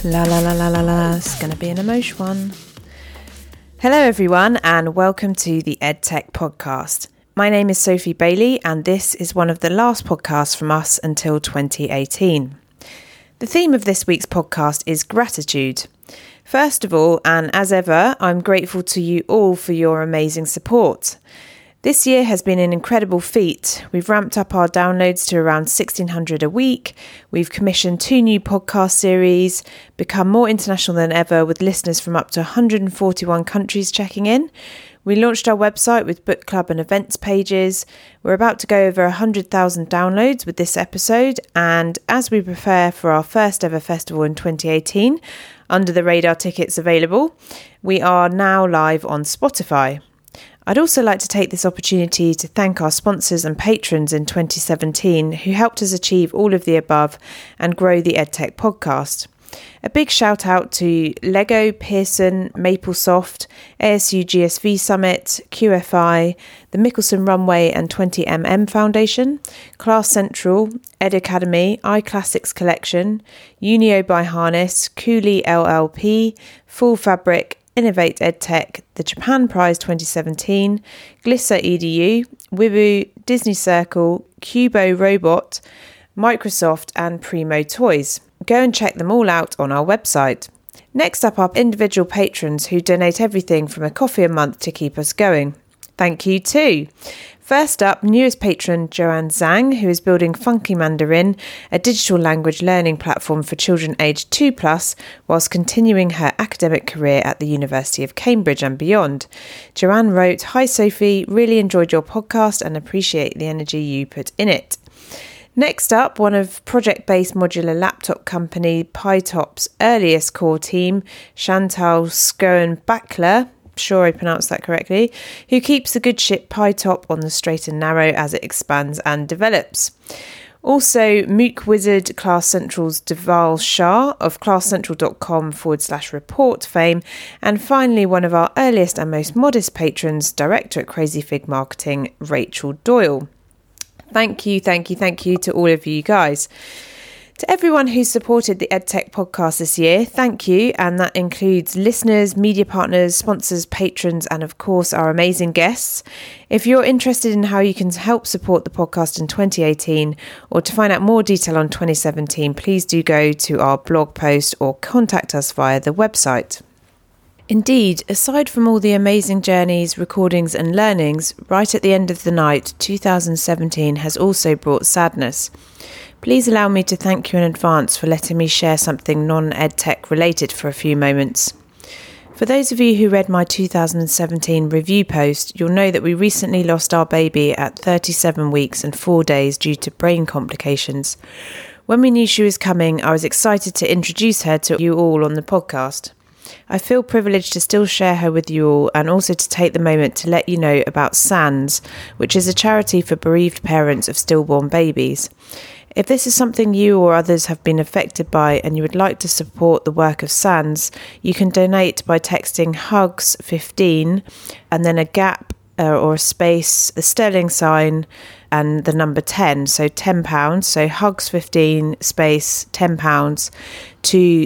La la la la la la, it's going to be an emotion one. Hello everyone and welcome to the EdTech podcast. My name is Sophie Bailey and this is one of the last podcasts from us until 2018. The theme of this week's podcast is gratitude. First of all, and as ever, I'm grateful to you all for your amazing support. This year has been an incredible feat. We've ramped up our downloads to around 1,600 a week. We've commissioned 2 new podcast series, become more international than ever with listeners from up to 141 countries checking in. We launched our website with book club and events pages. We're about to go over 100,000 downloads with this episode. And as we prepare for our first ever festival in 2018, under the radar tickets available, we are now live on Spotify. I'd also like to take this opportunity to thank our sponsors and patrons in 2017 who helped us achieve all of the above and grow the EdTech podcast. A big shout out to Lego, Pearson, MapleSoft, ASU GSV Summit, QFI, the Mickelson Runway and 20mm Foundation, Class Central, Ed Academy, iClassics Collection, Unio by Harness, Cooley LLP, Full Fabric, Innovate EdTech, the Japan Prize 2017, Glisser EDU, Wibu, Disney Circle, Cubo Robot, Microsoft and Primo Toys. Go and check them all out on our website. Next up are individual patrons who donate everything from a coffee a month to keep us going. Thank you too. First up, newest patron Joanne Zhang, who is building Funky Mandarin, a digital language learning platform for children aged 2+, whilst continuing her academic career at the University of Cambridge and beyond. Joanne wrote, "Hi Sophie, really enjoyed your podcast and appreciate the energy you put in it." Next up, one of project-based modular laptop company PyTop's earliest core team, Chantal Schoen-Bachler, sure I pronounced that correctly, who keeps the good ship PyTop on the straight and narrow as it expands and develops. Also, MOOC wizard Class Central's Deval Shah of classcentral.com/report fame. And finally, one of our earliest and most modest patrons, director at Crazy Fig Marketing, Rachel Doyle. Thank you to all of you guys. To everyone who supported the EdTech podcast this year, thank you. And that includes listeners, media partners, sponsors, patrons, and of course our amazing guests. If you're interested in how you can help support the podcast in 2018 or to find out more detail on 2017, please do go to our blog post or contact us via the website. Indeed, aside from all the amazing journeys, recordings and learnings, right at the end of the night, 2017 has also brought sadness. Please allow me to thank you in advance for letting me share something non-EdTech related for a few moments. For those of you who read my 2017 review post, you'll know that we recently lost our baby at 37 weeks and 4 days due to brain complications. When we knew she was coming, I was excited to introduce her to you all on the podcast. I feel privileged to still share her with you all and also to take the moment to let you know about SANS, which is a charity for bereaved parents of stillborn babies. If this is something you or others have been affected by and you would like to support the work of SANS, you can donate by texting HUGS15 and then a gap or a space, the sterling sign and the number 10, so £10, so HUGS15 space £10 to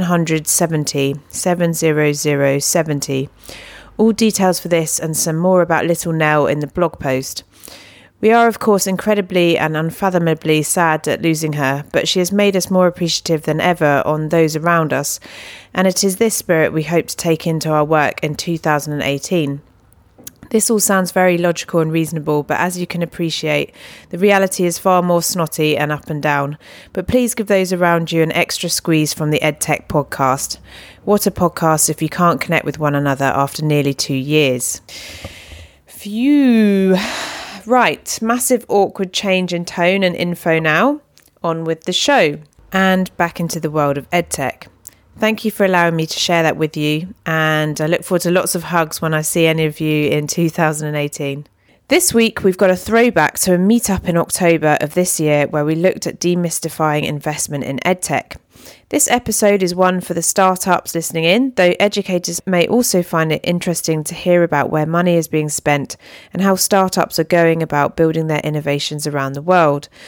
770. All details for this and some more about little Nell in the blog post. We are, of course, incredibly and unfathomably sad at losing her, but she has made us more appreciative than ever on those around us, and it is this spirit we hope to take into our work in 2018. This all sounds very logical and reasonable, but as you can appreciate, the reality is far more snotty and up and down. But please give those around you an extra squeeze from the EdTech podcast. What a podcast if you can't connect with one another after nearly 2 years. Phew. Right, massive awkward change in tone and info now. On with the show and back into the world of EdTech. Thank you for allowing me to share that with you, and I look forward to lots of hugs when I see any of you in 2018. This week we've got a throwback to a meetup in October of this year where we looked at demystifying investment in EdTech. This episode is one for the startups listening in, though educators may also find it interesting to hear about where money is being spent and how startups are going about building their innovations around the world.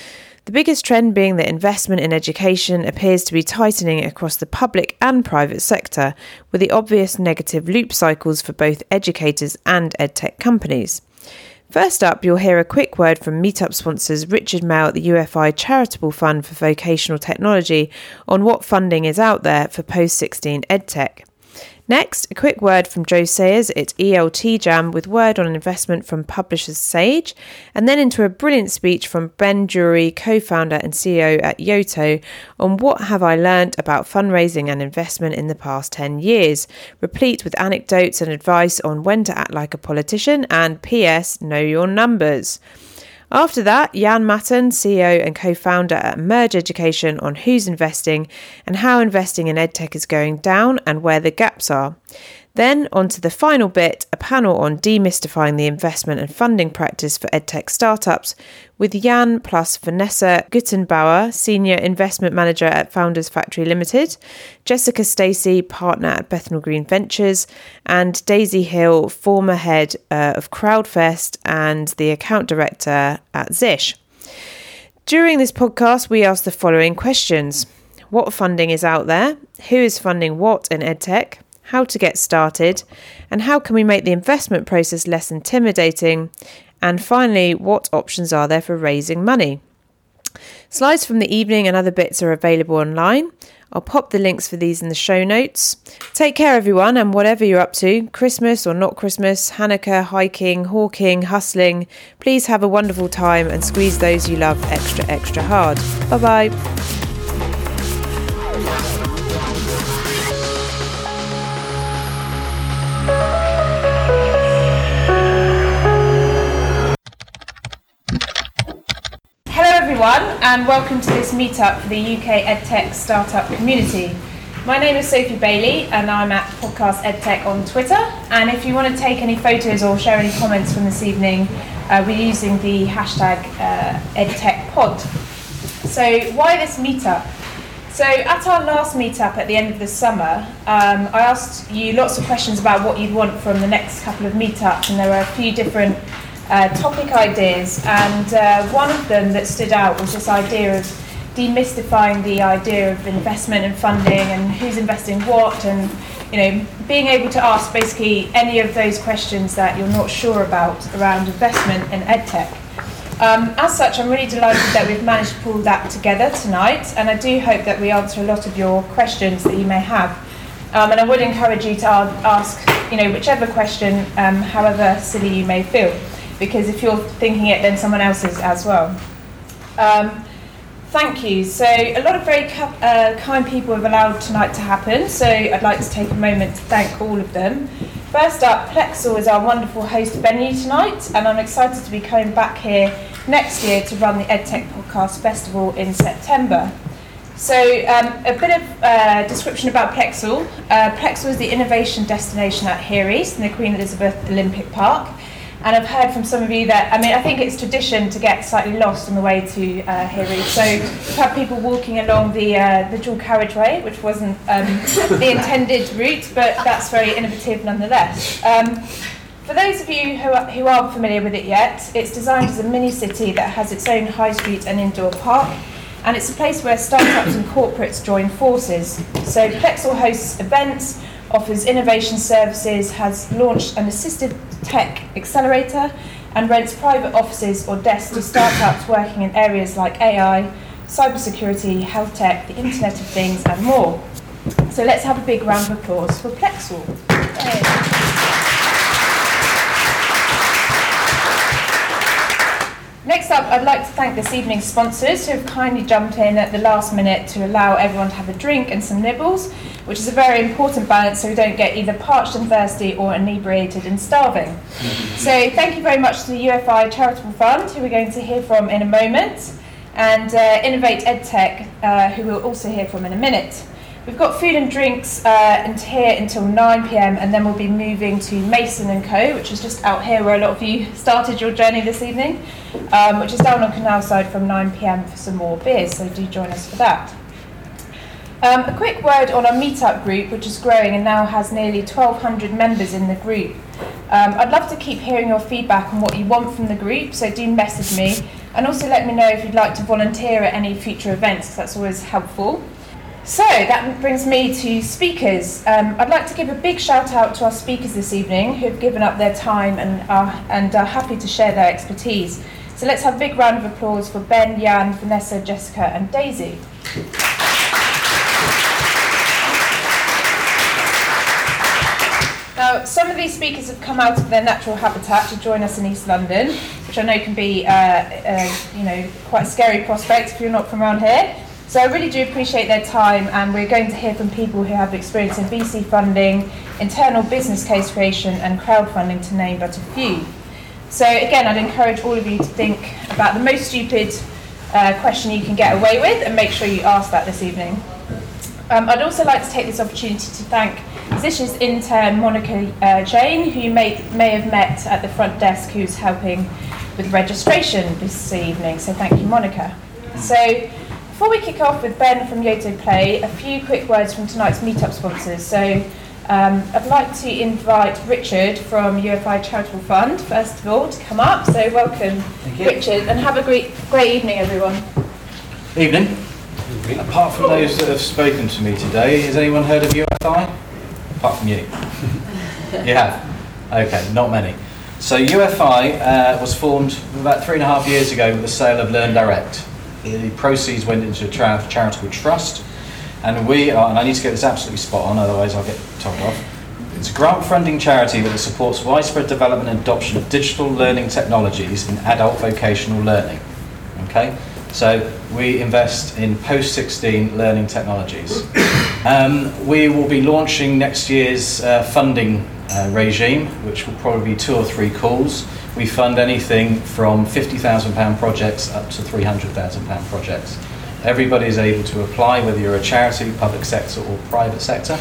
The biggest trend being that investment in education appears to be tightening across the public and private sector, with the obvious negative loop cycles for both educators and edtech companies. First up, you'll hear a quick word from Meetup sponsors Richard Mell at the UFI Charitable Fund for Vocational Technology on what funding is out there for post-16 edtech. Next, a quick word from Joe Sayers at ELT Jam with word on investment from publishers Sage, and then into a brilliant speech from Ben Jury, co-founder and CEO at Yoto, on what have I learned about fundraising and investment in the past 10 years, replete with anecdotes and advice on when to act like a politician and PS, know your numbers. After that, Jan Matten, CEO and co-founder at Merge Education, on who's investing and how investing in edtech is going down and where the gaps are. Then, on to the final bit, a panel on demystifying the investment and funding practice for edtech startups with Jan plus Vanessa Guttenbauer, Senior Investment Manager at Founders Factory Limited, Jessica Stacey, Partner at Bethnal Green Ventures, and Daisy Hill, former Head of Crowdfest and the Account Director at Zish. During this podcast, we ask the following questions. What funding is out there? Who is funding what in edtech? How to get started, and how can we make the investment process less intimidating? And finally, what options are there for raising money? Slides from the evening and other bits are available online. I'll pop the links for these in the show notes. Take care, everyone, and whatever you're up to, Christmas or not Christmas, Hanukkah, hiking, hawking, hustling, please have a wonderful time and squeeze those you love extra, extra hard. Bye-bye. Everyone, and welcome to this meetup for the UK EdTech startup community. My name is Sophie Bailey and I'm at Podcast EdTech on Twitter, and if you want to take any photos or share any comments from this evening, we're using the hashtag EdTechPod. So why this meetup? So at our last meetup at the end of the summer, I asked you lots of questions about what you'd want from the next couple of meetups, and there were a few different topic ideas, and one of them that stood out was this idea of demystifying the idea of investment and funding and who's investing what, and being able to ask basically any of those questions that you're not sure about around investment in edtech. As such, I'm really delighted that we've managed to pull that together tonight, and I do hope that we answer a lot of your questions that you may have. And I would encourage you to ask whichever question, however silly you may feel, because if you're thinking it, then someone else is as well. Thank you. So a lot of very kind people have allowed tonight to happen, so I'd like to take a moment to thank all of them. First up, Plexel is our wonderful host venue tonight, and I'm excited to be coming back here next year to run the EdTech Podcast Festival in September. So a bit of description about Plexel. Plexel is the innovation destination at Here East in the Queen Elizabeth Olympic Park. And I've heard from some of you that, I think it's tradition to get slightly lost on the way to Here East. So we've had people walking along the dual carriageway, which wasn't the intended route, but that's very innovative nonetheless. For those of you who aren't familiar with it yet, it's designed as a mini city that has its own high street and indoor park, and it's a place where startups and corporates join forces. So Plexel hosts events, offers innovation services, has launched an assistive tech accelerator, and rents private offices or desks to startups working in areas like AI, cybersecurity, health tech, the Internet of Things, and more. So let's have a big round of applause for Plexel. Next up, I'd like to thank this evening's sponsors who have kindly jumped in at the last minute to allow everyone to have a drink and some nibbles, which is a very important balance so we don't get either parched and thirsty or inebriated and starving. So thank you very much to the UFI Charitable Fund, who we're going to hear from in a moment, and Innovate EdTech, who we'll also hear from in a minute. We've got food and drinks here until 9 p.m, and then we'll be moving to Mason & Co, which is just out here where a lot of you started your journey this evening, which is down on Canal Side from 9 p.m. for some more beers, so do join us for that. A quick word on our meetup group, which is growing and now has nearly 1,200 members in the group. I'd love to keep hearing your feedback on what you want from the group, so do message me. and also let me know if you'd like to volunteer at any future events, because that's always helpful. So that brings me to speakers. I'd like to give a big shout out to our speakers this evening who have given up their time and are happy to share their expertise. So let's have a big round of applause for Ben, Jan, Vanessa, Jessica and Daisy. Now, some of these speakers have come out of their natural habitat to join us in East London, which I know can be quite a scary prospect if you're not from around here. So I really do appreciate their time, and we're going to hear from people who have experience in VC funding, internal business case creation and crowdfunding, to name but a few. So again, I'd encourage all of you to think about the most stupid question you can get away with, and make sure you ask that this evening. I'd also like to take this opportunity to thank Zish's intern Monica Jane, who you may have met at the front desk, who's helping with registration this evening. So thank you, Monica. So before we kick off with Ben from Yoto Play, a few quick words from tonight's meetup sponsors. So I'd like to invite Richard from UFI Charitable Fund, first of all, to come up. So welcome, Richard, and have a great evening, everyone. Evening. Apart from those that have spoken to me today, has anyone heard of UFI? Apart from you? You have? Okay, not many. So UFI was formed about 3.5 years ago with the sale of Learn Direct. The proceeds went into a charitable trust, and we are, and I need to get this absolutely spot on, otherwise I'll get told off. It's a grant funding charity that supports widespread development and adoption of digital learning technologies in adult vocational learning. Okay? So we invest in post-16 learning technologies. We will be launching next year's funding regime, which will probably be 2 or 3 calls. We fund anything from £50,000 projects up to £300,000 projects. Everybody is able to apply, whether you're a charity, public sector or private sector.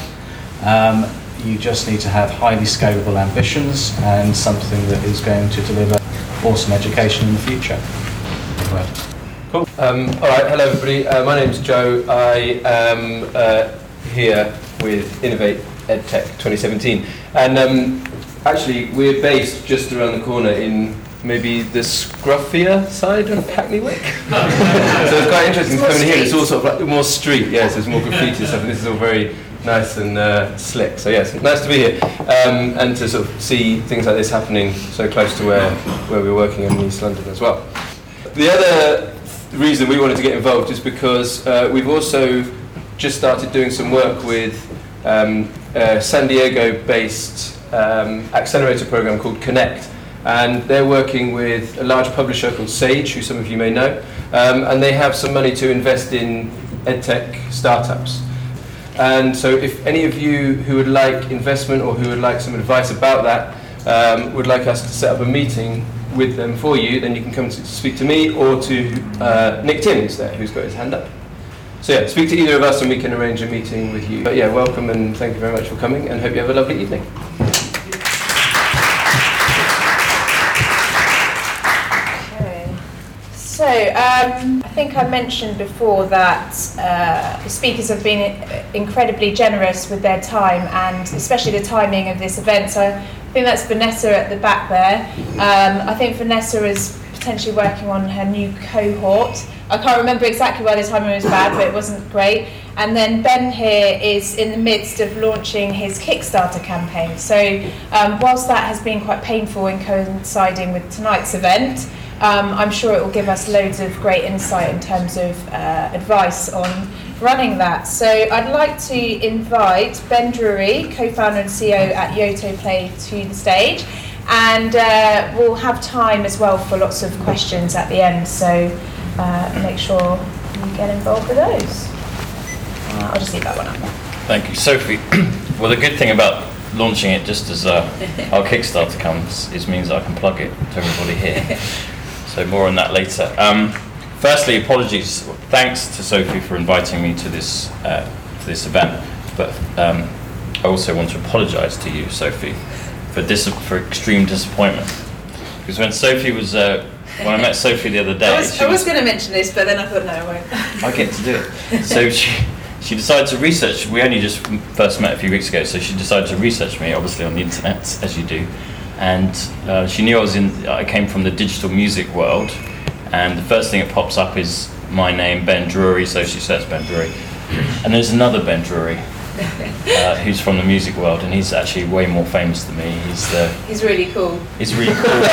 You just need to have highly scalable ambitions and something that is going to deliver awesome education in the future. Anyway. Cool. All right, hello everybody. My name's Joe. I am here with Innovate EdTech 2017. And actually, we're based just around the corner in maybe the scruffier side of Hackney Wick. So it's quite interesting to come in here. It's all sort of like more street, yes, there's more graffiti and stuff. And this is all very nice and slick. So yes, nice to be here. And to sort of see things like this happening so close to where we're working in East London as well. The other reason we wanted to get involved is because we've also just started doing some work with a San Diego-based accelerator program called Connect, and they're working with a large publisher called Sage, who some of you may know, and they have some money to invest in EdTech startups. And so if any of you who would like investment or who would like some advice about that would like us to set up a meeting with them for you, then you can come to speak to me or to Nick Timms there, who's got his hand up. So yeah, speak to either of us and we can arrange a meeting with you. But yeah, welcome and thank you very much for coming, and hope you have a lovely evening. Okay. So I think I mentioned before that the speakers have been incredibly generous with their time, and especially the timing of this event. So I think that's Vanessa at the back there. I think Vanessa is potentially working on her new cohort. I can't remember exactly why the timing was bad, but it wasn't great. And then Ben here is in the midst of launching his Kickstarter campaign. So whilst that has been quite painful in coinciding with tonight's event, I'm sure it will give us loads of great insight in terms of advice on running that. So I'd like to invite Ben Drury, co-founder and CEO at Yoto Play, to the stage. And we'll have time as well for lots of questions at the end. So make sure you get involved with those. I'll just leave that one up. Thank you, Sophie. Well, the good thing about launching it just as our Kickstarter comes is means I can plug it to everybody here. So more on that later. Firstly, apologies. Thanks to Sophie for inviting me to this event. But I also want to apologise to you, Sophie, for extreme disappointment. Because when Sophie was when I met Sophie the other day, I was going to mention this, but then I thought no, I won't. I get to do it. So she decided to research. We only just first met a few weeks ago, so she decided to research me, obviously on the internet, as you do. And she knew I came from the digital music world, and the first thing that pops up is my name, Ben Drury, so she says Ben Drury. And there's another Ben Drury, who's from the music world, and he's actually way more famous than me. He's really cool. He's really cool.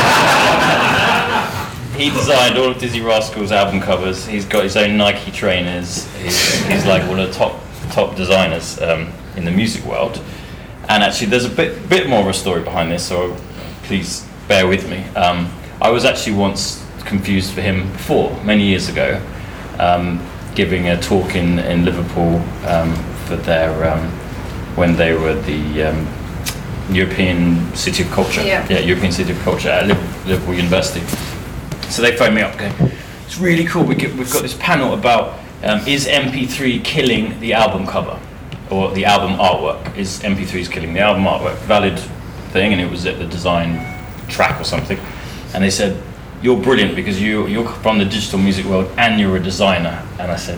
He designed all of Dizzy Rascal's album covers. He's got his own Nike trainers. He's like one of the top designers in the music world. And actually, there's a bit more of a story behind this, so please bear with me. I was actually once confused for him before, many years ago, giving a talk in Liverpool for their when they were the European City of Culture. Yeah, European City of Culture at Liverpool University. So they phoned me up going, it's really cool, we've got this panel about is MP3 killing the album cover? Or the album artwork? Is MP3s killing the album artwork? Valid thing, and it was at the design track or something. And they said, you're brilliant because you're from the digital music world and you're a designer. And I said,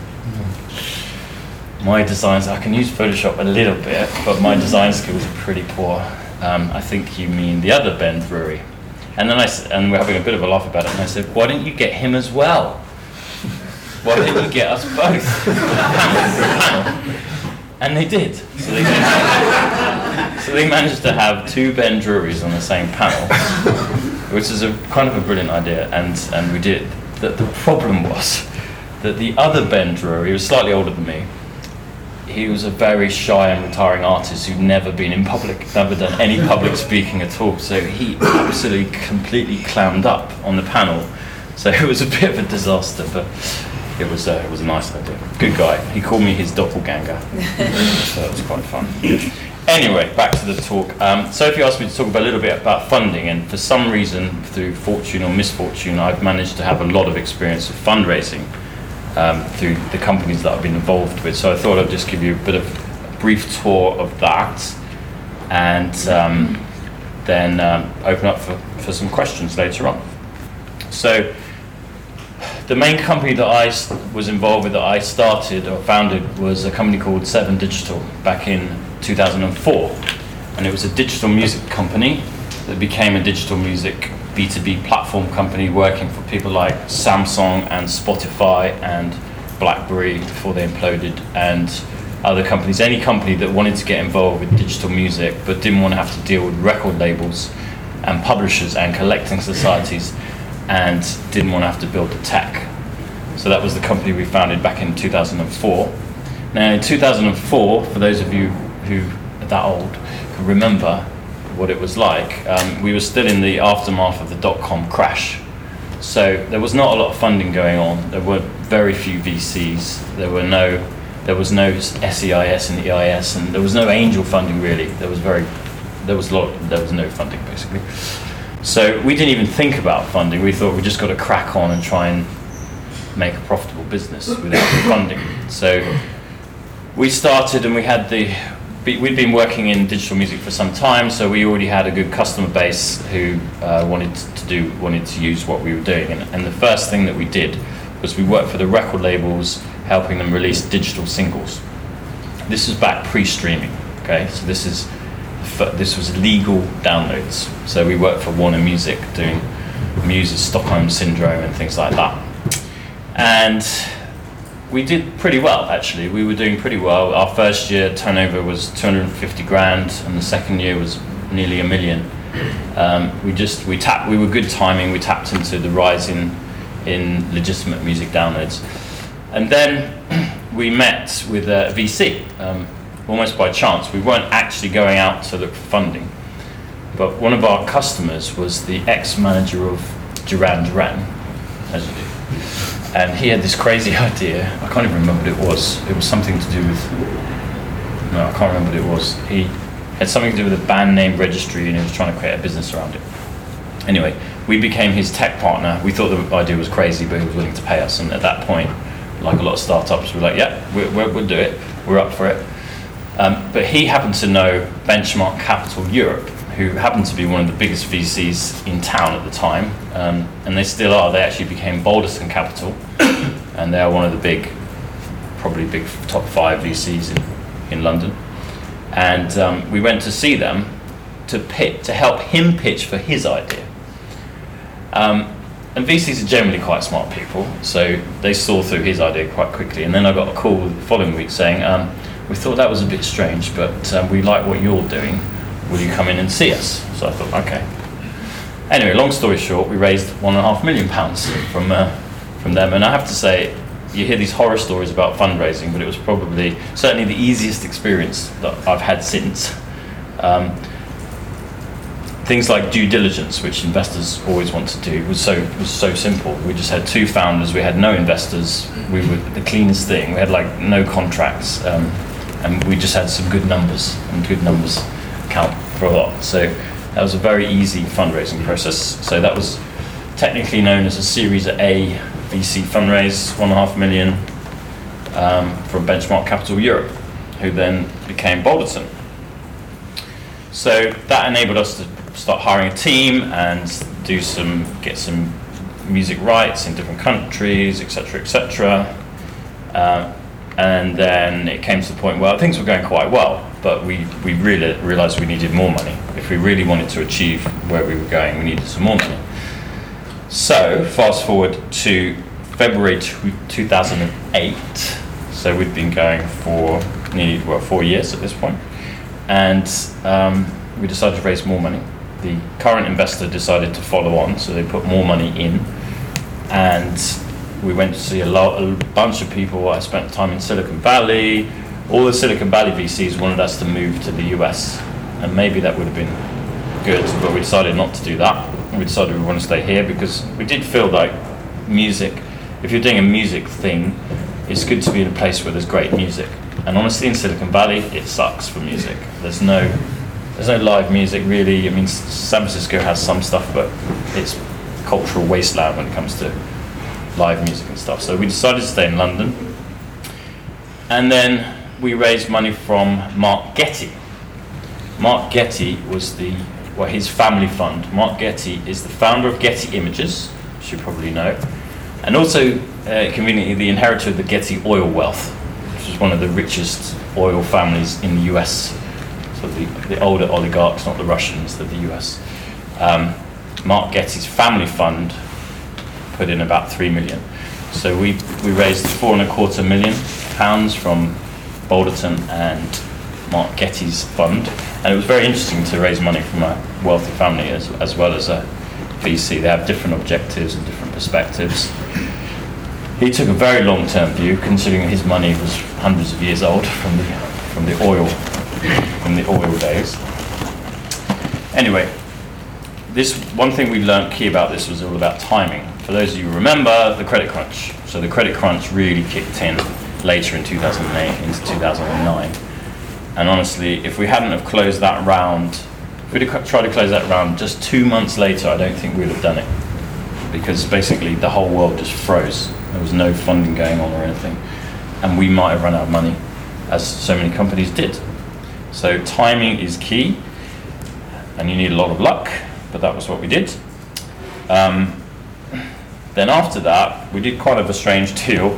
my designs, I can use Photoshop a little bit, but my design skills are pretty poor. I think you mean the other Ben Drury. And then and we're having a bit of a laugh about it, and I said, why don't you get him as well? Why don't you get us both? And they did. So they managed to have two Ben Drurys on the same panel, which is a kind of a brilliant idea, and we did. The problem was that the other Ben Drury, he was slightly older than me, he was a very shy and retiring artist who'd never been in public, never done any public speaking at all, so he absolutely completely clammed up on the panel. So it was a bit of a disaster, but it was a nice idea. Good guy. He called me his doppelganger, so that was quite fun. Anyway, back to the talk. Sophie asked me to talk a little bit about funding, and for some reason, through fortune or misfortune, I've managed to have a lot of experience of fundraising through the companies that I've been involved with. So I thought I'd just give you a bit of a brief tour of that, and then open up for some questions later on. So the main company that I was involved with, that I started or founded, was a company called Seven Digital back in 2004, and it was a digital music company that became a digital music B2B platform company working for people like Samsung and Spotify and BlackBerry before they imploded, and other companies, any company that wanted to get involved with digital music but didn't want to have to deal with record labels and publishers and collecting societies, and didn't want to have to build the tech. So that was the company we founded back in 2004. Now in 2004, for those of you who are that old, can remember what it was like, we were still in the aftermath of the dot-com crash. So there was not a lot of funding going on. There were very few VCs. There was no SEIS and EIS, and there was no angel funding really. There was no funding basically. So we didn't even think about funding. We thought we just got to crack on and try and make a profitable business without funding. So we started, and we'd been working in digital music for some time, so we already had a good customer base who wanted to use what we were doing. And the first thing that we did was we worked for the record labels, helping them release digital singles. This was back pre-streaming, okay? So this was legal downloads. So we worked for Warner Music doing Muse's Stockholm Syndrome and things like that. And we did pretty well, actually. We were doing pretty well. Our first year turnover was 250 grand, and the second year was nearly $1 million. We were good timing. We tapped into the rise in legitimate music downloads. And then we met with a VC, almost by chance. We weren't actually going out to look for funding, but one of our customers was the ex-manager of Duran Duran, as you do. And he had this crazy idea. I can't even remember what it was. It was something to do with... No, I can't remember what it was. He had something to do with a band name registry, and he was trying to create a business around it. Anyway, we became his tech partner. We thought the idea was crazy, but he was willing to pay us. And at that point, like a lot of startups, we were like, yeah, we'll do it. We're up for it. But he happened to know Benchmark Capital Europe, who happened to be one of the biggest VCs in town at the time, and they still are. They actually became Balderson Capital, and they are one of the probably big top 5 VCs in London. And we went to see them to help him pitch for his idea. and VCs are generally quite smart people, so they saw through his idea quite quickly. And then I got a call the following week saying, we thought that was a bit strange, but we like what you're doing. Will you come in and see us? So I thought, okay. Anyway, long story short, we raised £1.5 million from them. And I have to say, you hear these horror stories about fundraising, but it was probably certainly the easiest experience that I've had since. Things like due diligence, which investors always want to do, was so simple. We just had 2 founders, we had no investors, we were the cleanest thing, we had like no contracts, and we just had some good numbers, and good numbers count for a lot. So that was a very easy fundraising process. So that was technically known as a Series A VC fundraise, £1.5 million from Benchmark Capital Europe, who then became Balderton. So that enabled us to start hiring a team and get some music rights in different countries, etc., etc. And then it came to the point where things were going quite well, but we really realised we needed more money. If we really wanted to achieve where we were going, we needed some more money. So fast forward to February 2008. So we'd been going for nearly 4 years at this point, and we decided to raise more money. The current investor decided to follow on, so they put more money in, and we went to see a bunch of people. I spent time in Silicon Valley. All the Silicon Valley VCs wanted us to move to the US, and maybe that would have been good, but we decided not to do that. We decided we want to stay here because we did feel like music, if you're doing a music thing, it's good to be in a place where there's great music. And honestly, in Silicon Valley, it sucks for music. There's no live music really. I mean, San Francisco has some stuff, but it's a cultural wasteland when it comes to live music and stuff. So we decided to stay in London. And then we raised money from Mark Getty. Mark Getty was his family fund. Mark Getty is the founder of Getty Images, which you probably know, and also conveniently the inheritor of the Getty oil wealth, which is one of the richest oil families in the US. So the older oligarchs, not the Russians, they're the US. Mark Getty's family fund put in about 3 million. So we raised £4.25 million from Balderton and Mark Getty's fund, and it was very interesting to raise money from a wealthy family as well as a VC. They have different objectives and different perspectives. He took a very long-term view, considering his money was hundreds of years old from the oil days. Anyway, this one thing we learned key about this was all about timing. For those of you who remember the credit crunch. So the credit crunch really kicked in later in 2008 into 2009. And honestly, if we hadn't have closed that round, if we'd have tried to close that round just 2 months later, I don't think we'd have done it. Because basically the whole world just froze. There was no funding going on or anything. And we might have run out of money, as so many companies did. So timing is key, and you need a lot of luck, but that was what we did. Then after that, we did kind of a strange deal.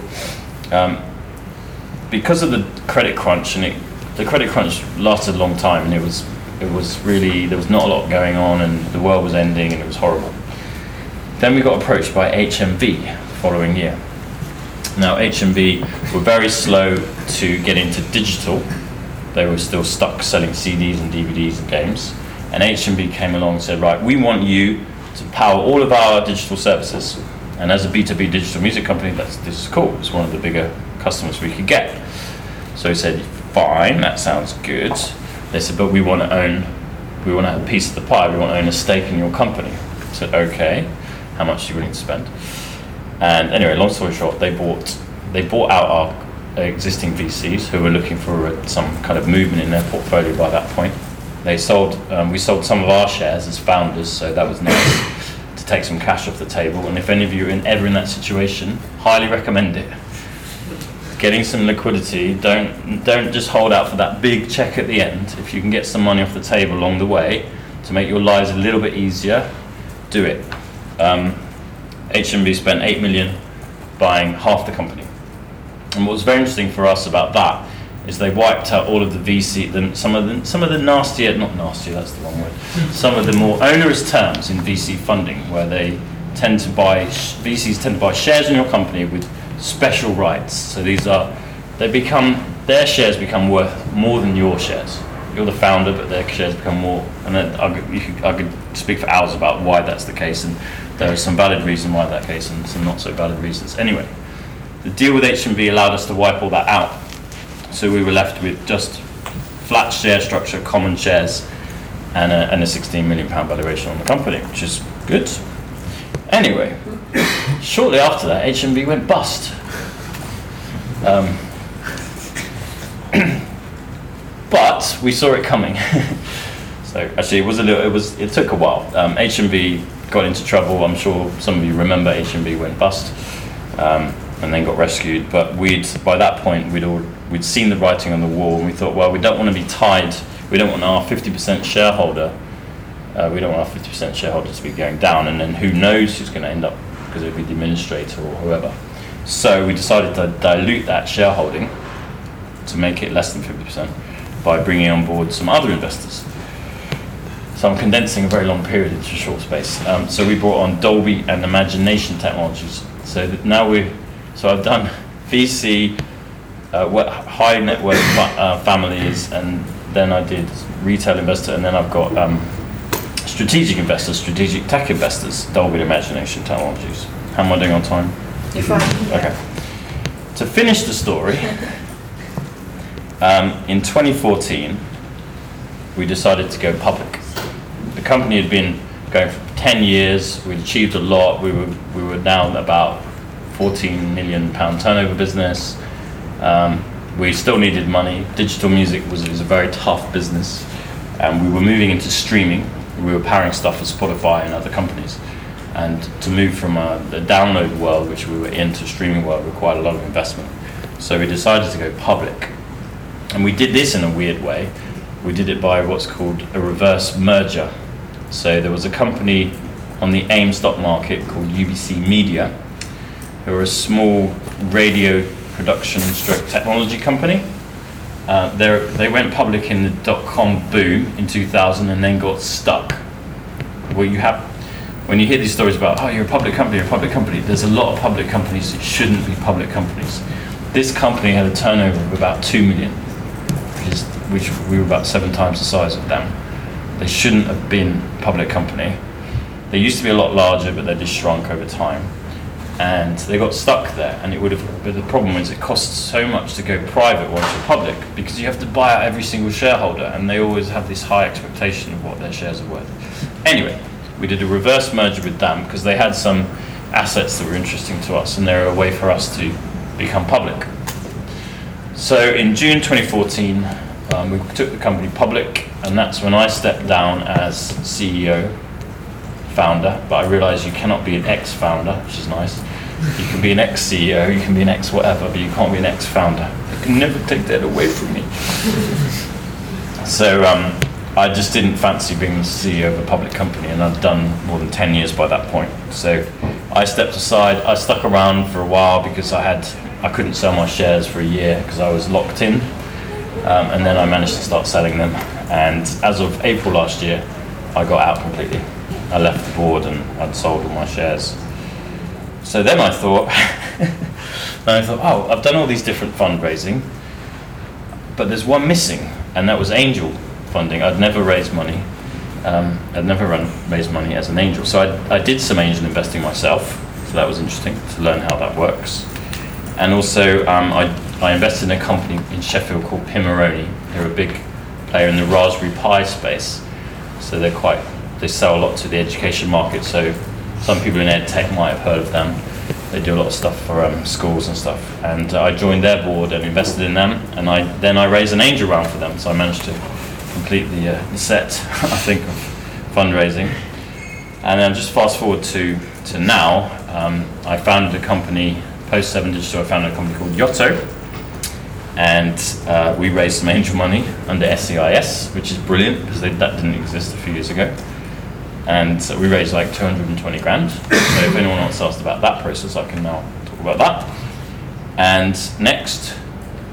Because of the credit crunch, and the credit crunch lasted a long time, and it was really, there was not a lot going on, and the world was ending, and it was horrible. Then we got approached by HMV the following year. Now HMV were very slow to get into digital. They were still stuck selling CDs and DVDs and games. And HMV came along and said, right, we want you to power all of our digital services. And as a B2B digital music company, this is cool. It's one of the bigger customers we could get. So he said, fine, that sounds good. They said, but we want to have a piece of the pie. We want to own a stake in your company. I said, okay, how much are you willing to spend? And anyway, long story short, they bought out our existing VCs who were looking for some kind of movement in their portfolio by that point. We sold some of our shares as founders, so that was nice to take some cash off the table. And if any of you are ever in that situation, highly recommend it. Getting some liquidity, don't just hold out for that big check at the end. If you can get some money off the table along the way to make your lives a little bit easier, do it. HMV spent 8 million buying half the company. And what was very interesting for us about that is they wiped out all of the VC, some of the nastier, not nastier, that's the wrong word, some of the more onerous terms in VC funding, where they VCs tend to buy shares in your company with special rights. So their shares become worth more than your shares. You're the founder, but their shares become more. And then I could speak for hours about why that's the case, and there are some valid reasons why that's the case, and some not so valid reasons. Anyway, the deal with HMV allowed us to wipe all that out. So we were left with just flat share structure, common shares, and a £16 million valuation on the company, which is good. Anyway, shortly after that, HMV went bust. But we saw it coming. So actually, it took a while. HMV got into trouble. I'm sure some of you remember HMV went bust, and then got rescued. But by that point we'd seen the writing on the wall, and we thought, well, we don't want to be tied. We don't want our 50% shareholder. We don't want our 50% shareholders to be going down, and then who knows who's going to end up, because it'll be the administrator or whoever. So we decided to dilute that shareholding to make it less than 50% by bringing on board some other investors. So I'm condensing a very long period into a short space. So we brought on Dolby and Imagination Technologies. So I've done VC, high net worth families, and then I did retail investor, and then I've got strategic investors, strategic tech investors, Dolby and Imagination Technologies. How am I doing on time? You're fine. Okay. To finish the story, in 2014, we decided to go public. The company had been going for 10 years. We'd achieved a lot. We were now about £14 million turnover business. We still needed money. Digital music was a very tough business, and we were moving into streaming. We were powering stuff for Spotify and other companies. And to move from the download world, which we were in, to streaming world required a lot of investment. So we decided to go public. And we did this in a weird way. We did it by what's called a reverse merger. So there was a company on the AIM stock market called UBC Media, who were a small radio production stroke technology company. They went public in the dot-com boom in 2000 and then got stuck. When you hear these stories about, oh, you're a public company, there's a lot of public companies that shouldn't be public companies. This company had a turnover of about 2 million, which we were about 7 times the size of them. They shouldn't have been a public company. They used to be a lot larger, but they just shrunk over time. And they got stuck there, and but the problem is it costs so much to go private once you're public, because you have to buy out every single shareholder, and they always have this high expectation of what their shares are worth. Anyway, we did a reverse merger with them because they had some assets that were interesting to us, and they were a way for us to become public. So in June 2014, we took the company public, and that's when I stepped down as CEO, founder, but I realised you cannot be an ex-founder, which is nice. You can be an ex-CEO, you can be an ex-whatever, but you can't be an ex-founder. You can never take that away from me. So I just didn't fancy being the CEO of a public company, and I'd done more than 10 years by that point. So I stepped aside. I stuck around for a while because I couldn't sell my shares for a year because I was locked in, and then I managed to start selling them. And as of April last year, I got out completely. I left the board and I'd sold all my shares. So then I thought, oh, I've done all these different fundraising, but there's one missing, and that was angel funding. I'd never raised money. I'd never raised money as an angel. So I did some angel investing myself, so that was interesting to learn how that works. And also I invested in a company in Sheffield called Pimoroni. They're a big player in the Raspberry Pi space. So they sell a lot to the education market. So some people in ed tech might have heard of them. They do a lot of stuff for schools and stuff. And I joined their board and invested in them. And then I raised an angel round for them. So I managed to complete the set, I think, of fundraising. And then just fast forward to now, I founded a company, post 7 Digital, I founded a company called Yotto. And we raised some angel money under SEIS, which is brilliant because that didn't exist a few years ago. And so we raised like 220 grand. So if anyone else asked about that process, I can now talk about that. And next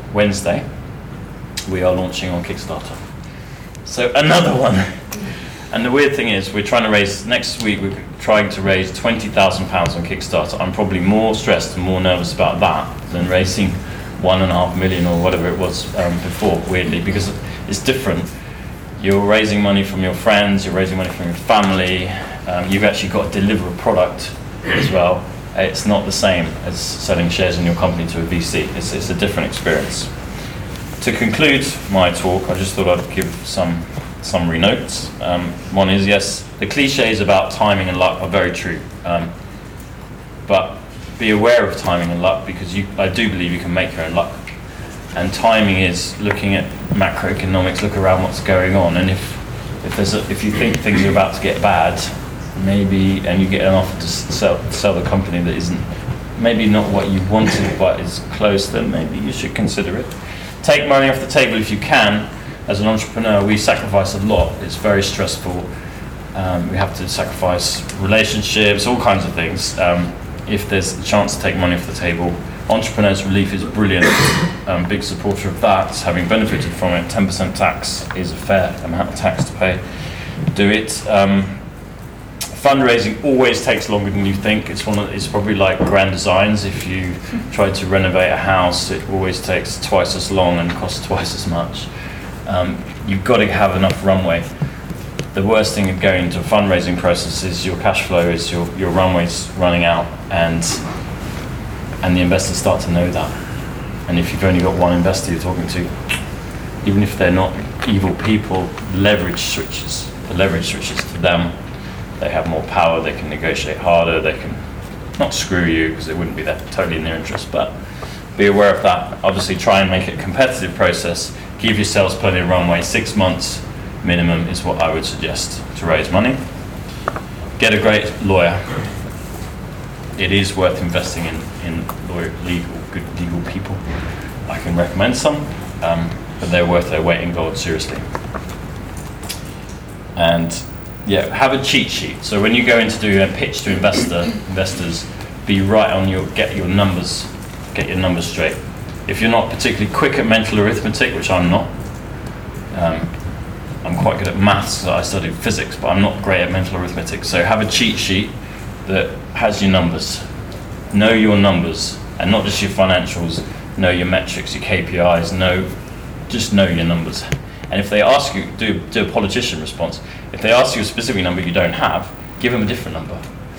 Wednesday, we are launching on Kickstarter. So another one. And the weird thing is, we're trying to raise, next week we're trying to raise £20,000 on Kickstarter. I'm probably more stressed and more nervous about that than raising 1.5 million or whatever it was before, weirdly, because it's different. You're raising money from your friends, you're raising money from your family, you've actually got to deliver a product as well. It's not the same as selling shares in your company to a VC. It's a different experience. To conclude my talk, I just thought I'd give some summary notes. One is, yes, the cliches about timing and luck are very true, but be aware of timing and luck, because I do believe you can make your own luck. And timing is looking at macroeconomics, look around what's going on, and if you think things are about to get bad, maybe, and you get an offer to sell the company that isn't maybe not what you wanted but is close, then maybe you should consider it. Take money off the table if you can. As an entrepreneur, we sacrifice a lot. It's very stressful. We have to sacrifice relationships, all kinds of things. If there's a chance to take money off the table, Entrepreneurs Relief is brilliant. Big supporter of that, having benefited from it. 10% tax is a fair amount of tax to pay. Do it. Fundraising always takes longer than you think. It's probably like grand designs. If you try to renovate a house, it always takes twice as long and costs twice as much. You've got to have enough runway. The worst thing of going into a fundraising process is your cash flow is your runway's running out, and the investors start to know that. And if you've only got one investor you're talking to, even if they're not evil people, the leverage switches to them. They have more power, they can negotiate harder, they can not screw you because it wouldn't be that totally in their interest, but be aware of that. Obviously try and make it a competitive process. Give yourselves plenty of runway. 6 months minimum is what I would suggest to raise money. Get a great lawyer. It is worth investing in good legal people. I can recommend some, but they're worth their weight in gold, seriously. And yeah, have a cheat sheet. So when you go in to do a pitch to investors, be right on get your numbers straight. If you're not particularly quick at mental arithmetic, which I'm not, I'm quite good at maths, so I studied physics, but I'm not great at mental arithmetic. So have a cheat sheet that has your numbers. Know your numbers, and not just your financials. Know your metrics, your KPIs. Just know your numbers. And if they ask you, do a politician response. If they ask you a specific number you don't have, give them a different number.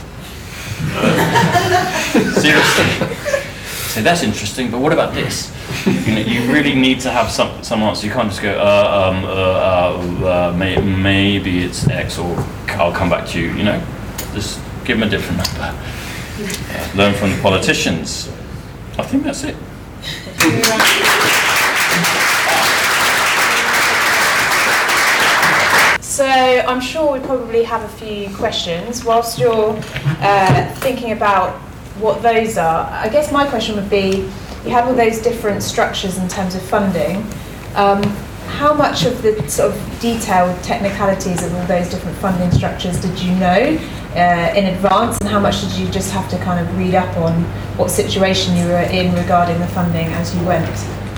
Seriously. So that's interesting, but what about this? You really need to have some answer. You can't just go, maybe it's X, or I'll come back to you. Just give them a different number. Learn from the politicians. I think that's it. So I'm sure we probably have a few questions. Whilst you're thinking about what those are, I guess my question would be, you have all those different structures in terms of funding. How much of the sort of detailed technicalities of all those different funding structures did you know in advance, and how much did you just have to kind of read up on what situation you were in regarding the funding as you went?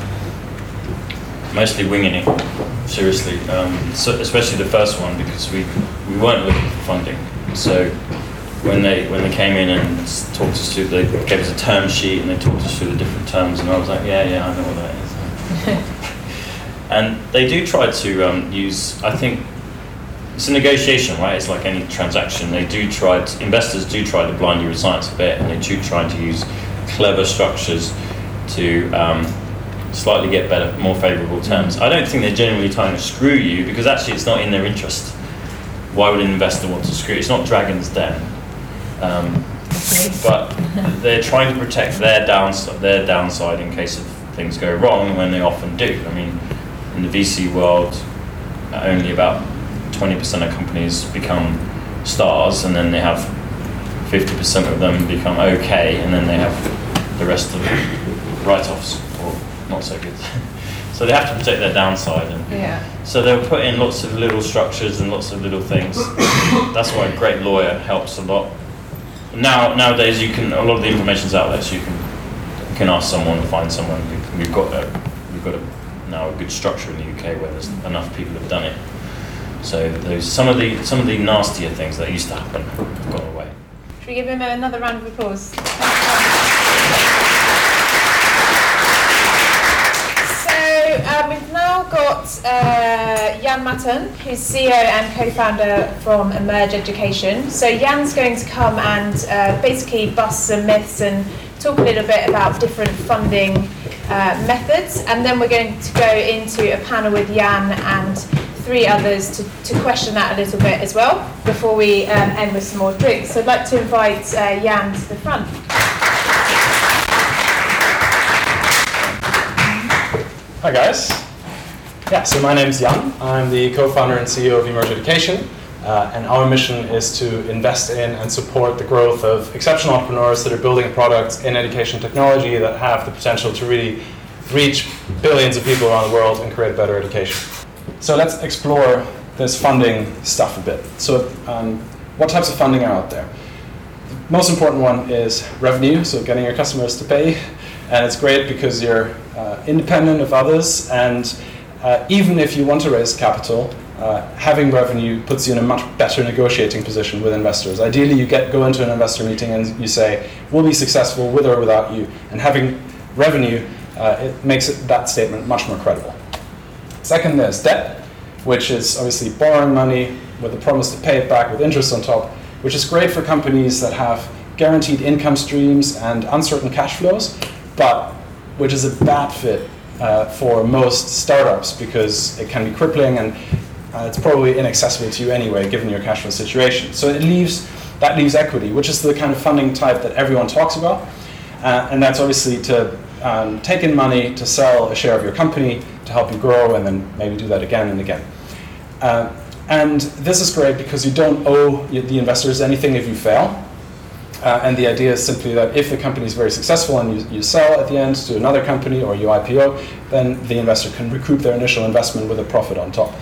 Mostly winging it, seriously. So especially the first one, because we weren't looking for funding. So when they came in and talked us through, they gave us a term sheet and they talked us through the different terms, and I was like, yeah, I know what that is. And they do try to use, I think, it's a negotiation, right? It's like any transaction. Investors do try to blind you with science a bit, and they do try to use clever structures to slightly get better, more favourable terms. I don't think they're genuinely trying to screw you, because actually it's not in their interest. Why would an investor want to screw you? It's not Dragon's Den. But they're trying to protect their downside in case of things go wrong, when they often do. I mean, in the VC world, only about 20% of companies become stars, and then they have 50% of them become okay, and then they have the rest of the write-offs, or not so good. So they have to protect their downside, and so they'll put in lots of little structures and lots of little things. That's why a great lawyer helps a lot. Nowadays, a lot of the information's out there, so you can ask someone, find someone. We've got now a good structure in the UK where there's enough people have done it. So some of the nastier things that used to happen have gone away. Should we give him another round of applause? So we've now got Jan Matten, who's CEO and co-founder from Emerge Education. So Jan's going to come and basically bust some myths and talk a little bit about different funding methods, and then we're going to go into a panel with Jan and 3 others to question that a little bit as well before we end with some more drinks. So I'd like to invite Jan to the front. Hi guys. Yeah, so my name's Jan. I'm the co-founder and CEO of Emerge Education, and our mission is to invest in and support the growth of exceptional entrepreneurs that are building products in education technology that have the potential to really reach billions of people around the world and create a better education. So let's explore this funding stuff a bit. So what types of funding are out there? The most important one is revenue, so getting your customers to pay. And it's great because you're independent of others, and even if you want to raise capital, having revenue puts you in a much better negotiating position with investors. Ideally, you go into an investor meeting and you say, we'll be successful with or without you. And having revenue, it makes that statement much more credible. Second, there's debt, which is obviously borrowing money with a promise to pay it back with interest on top, which is great for companies that have guaranteed income streams and uncertain cash flows, but which is a bad fit for most startups because it can be crippling and it's probably inaccessible to you anyway, given your cash flow situation. So that leaves equity, which is the kind of funding type that everyone talks about, and that's obviously to take in money to sell a share of your company to help you grow, and then maybe do that again and again. And this is great because you don't owe the investors anything if you fail. And the idea is simply that if the company is very successful and you sell at the end to another company or you IPO, then the investor can recoup their initial investment with a profit on top.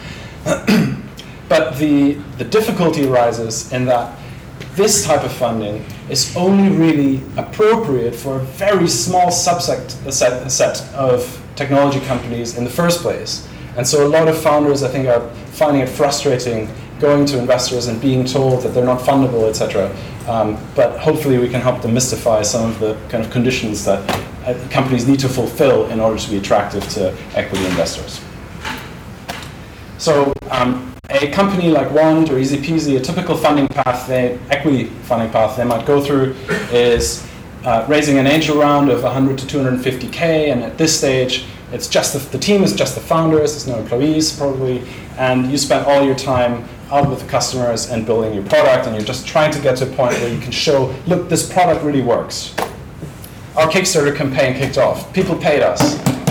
But the difficulty arises in that this type of funding is only really appropriate for a very small set of technology companies in the first place. And so a lot of founders, I think, are finding it frustrating going to investors and being told that they're not fundable, etc. But hopefully we can help demystify some of the kind of conditions that companies need to fulfill in order to be attractive to equity investors. So a company like Wand or Easy Peasy, a typical funding path, equity funding path they might go through is raising an angel round of 100 to 250K, and at this stage it's just the team is just the founders, there's no employees probably, and you spend all your time out with the customers and building your product, and you're just trying to get to a point where you can show, look, this product really works. Our Kickstarter campaign kicked off. People paid us.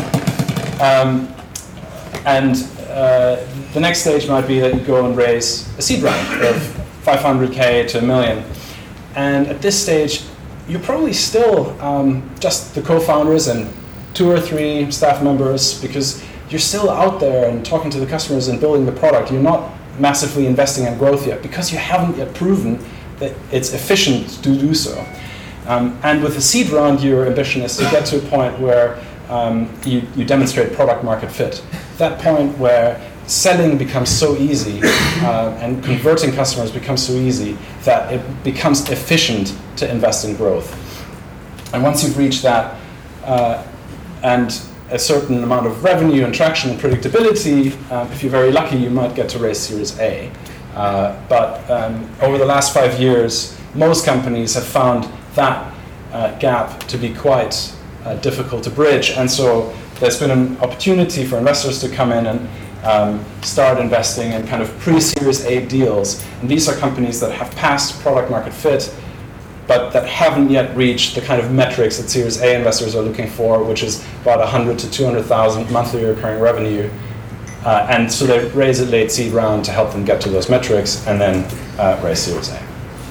The next stage might be that you go and raise a seed round of 500K to $1 million. And at this stage, you're probably still just the co-founders and 2 or 3 staff members, because you're still out there and talking to the customers and building the product. You're not massively investing in growth yet because you haven't yet proven that it's efficient to do so. And with the seed round, your ambition is to get to a point where you demonstrate product market fit. That point where selling becomes so easy and converting customers becomes so easy that it becomes efficient to invest in growth. And once you've reached that and a certain amount of revenue and traction and predictability, if you're very lucky, you might get to raise Series A. But over the last 5 years, most companies have found that gap to be quite difficult to bridge. And so there's been an opportunity for investors to come in and start investing in kind of pre-Series A deals. And these are companies that have passed product market fit, but that haven't yet reached the kind of metrics that Series A investors are looking for, which is about 100 to 200,000 monthly recurring revenue. And so they raise a late seed round to help them get to those metrics, and then raise Series A.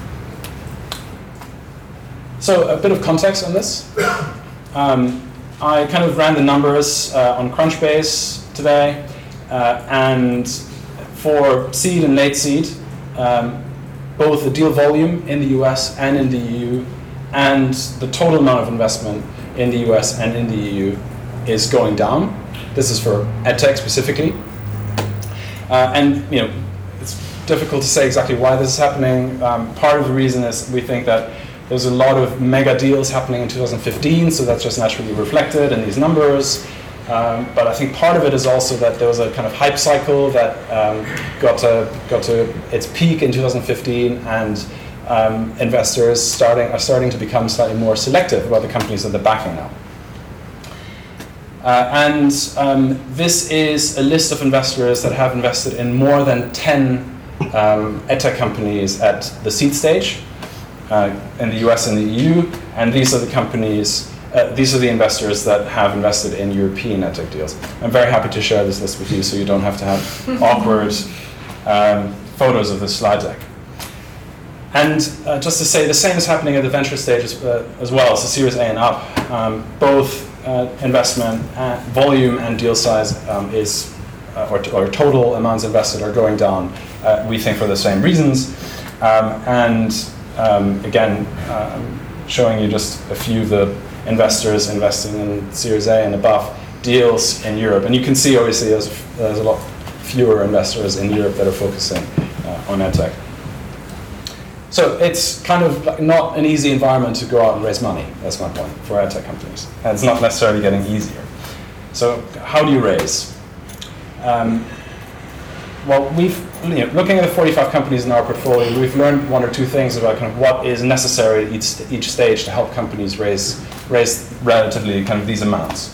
So a bit of context on this. I kind of ran the numbers on Crunchbase today, and for seed and late seed, both the deal volume in the US and in the EU and the total amount of investment in the US and in the EU is going down. This is for EdTech specifically. And difficult to say exactly why this is happening. Part of the reason is we think that there's a lot of mega deals happening in 2015, so that's just naturally reflected in these numbers. But I think part of it is also that there was a kind of hype cycle that got to its peak in 2015, and investors are starting to become slightly more selective about the companies that they're backing now. This is a list of investors that have invested in more than 10 edtech companies at the seed stage in the US and the EU, and these are the companies. These are the investors that have invested in European edtech deals. I'm very happy to share this list with you so you don't have to have awkward photos of this slide deck. And just to say, the same is happening at the venture stage as well, so Series A and up. Both investment volume and deal size or total amounts invested are going down, we think for the same reasons. Again, showing you just a few of the investors investing in Series A and above deals in Europe. And you can see, obviously, there's a lot fewer investors in Europe that are focusing on edtech. So it's kind of not an easy environment to go out and raise money, that's my point, for edtech companies. And it's not necessarily getting easier. So how do you raise? Well, looking at the 45 companies in our portfolio, we've learned one or two things about kind of what is necessary at each stage to help companies raise relatively kind of these amounts.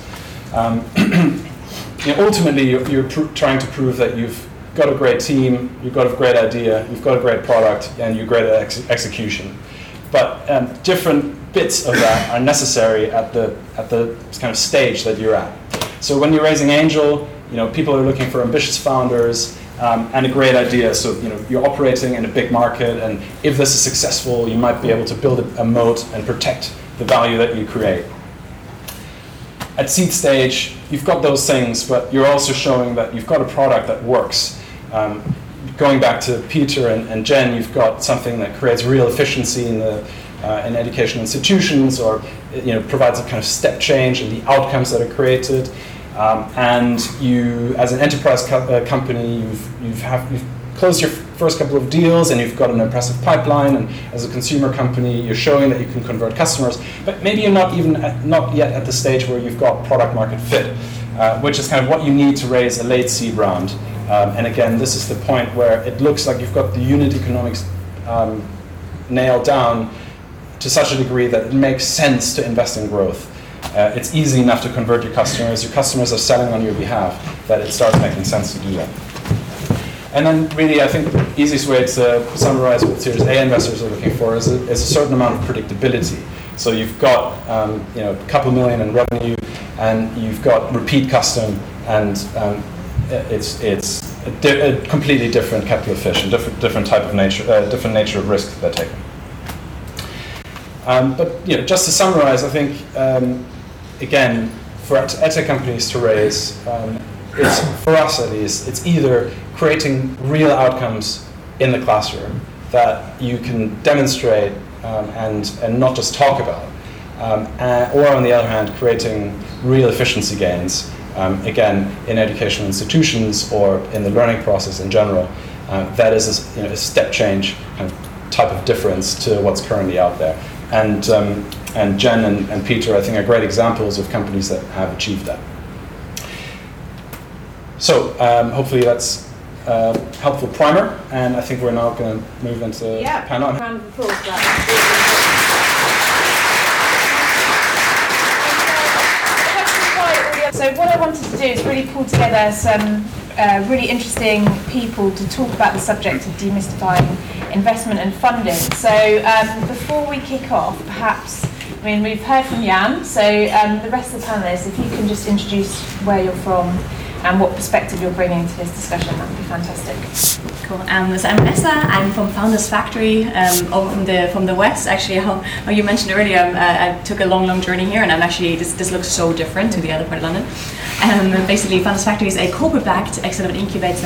Ultimately, you're trying to prove that you've got a great team, you've got a great idea, you've got a great product, and you're great at execution. But different bits of that are necessary at the kind of stage that you're at. So when you're raising angel, people are looking for ambitious founders and a great idea. So you're operating in a big market, and if this is successful, you might be able to build a moat and protect the value that you create. At seed stage, you've got those things, but you're also showing that you've got a product that works. Going back to Peter and Jen, you've got something that creates real efficiency in educational institutions, or provides a kind of step change in the outcomes that are created. And you, as an enterprise company, you've closed your first couple of deals, and you've got an impressive pipeline. And as a consumer company, you're showing that you can convert customers. But maybe you're not yet at the stage where you've got product market fit, which is kind of what you need to raise a late seed round. And again, this is the point where it looks like you've got the unit economics nailed down to such a degree that it makes sense to invest in growth. It's easy enough to convert your customers are selling on your behalf, that it starts making sense to do that. And then really, I think the easiest way to summarize what Series A investors are looking for is a certain amount of predictability. So you've got a couple million in revenue, and you've got repeat custom, and it's a completely different kettle of fish, and different type of nature, different nature of risk they're taking. But just to summarize, I think again, for edtech companies to raise, for us at least, it's either creating real outcomes in the classroom that you can demonstrate and not just talk about, or on the other hand, creating real efficiency gains, again, in educational institutions or in the learning process in general. That is a step change kind of type of difference to what's currently out there. And Jen and Peter, I think, are great examples of companies that have achieved that. So hopefully that's a helpful primer, and I think we're now going to move into panel. Round of applause for that. So what I wanted to do is really pull together some really interesting people to talk about the subject of demystifying investment and funding. So before we kick off, perhaps, we've heard from Jan, so the rest of the panelists, if you can just introduce where you're from and what perspective you're bringing to this discussion, that would be fantastic. Cool. So I'm Vanessa. I'm from Founders Factory, over from the West. Actually, how you mentioned earlier, I took a long journey here, and I'm actually this looks so different to the other part of London. Basically, Founders Factory is a corporate-backed accelerator incubator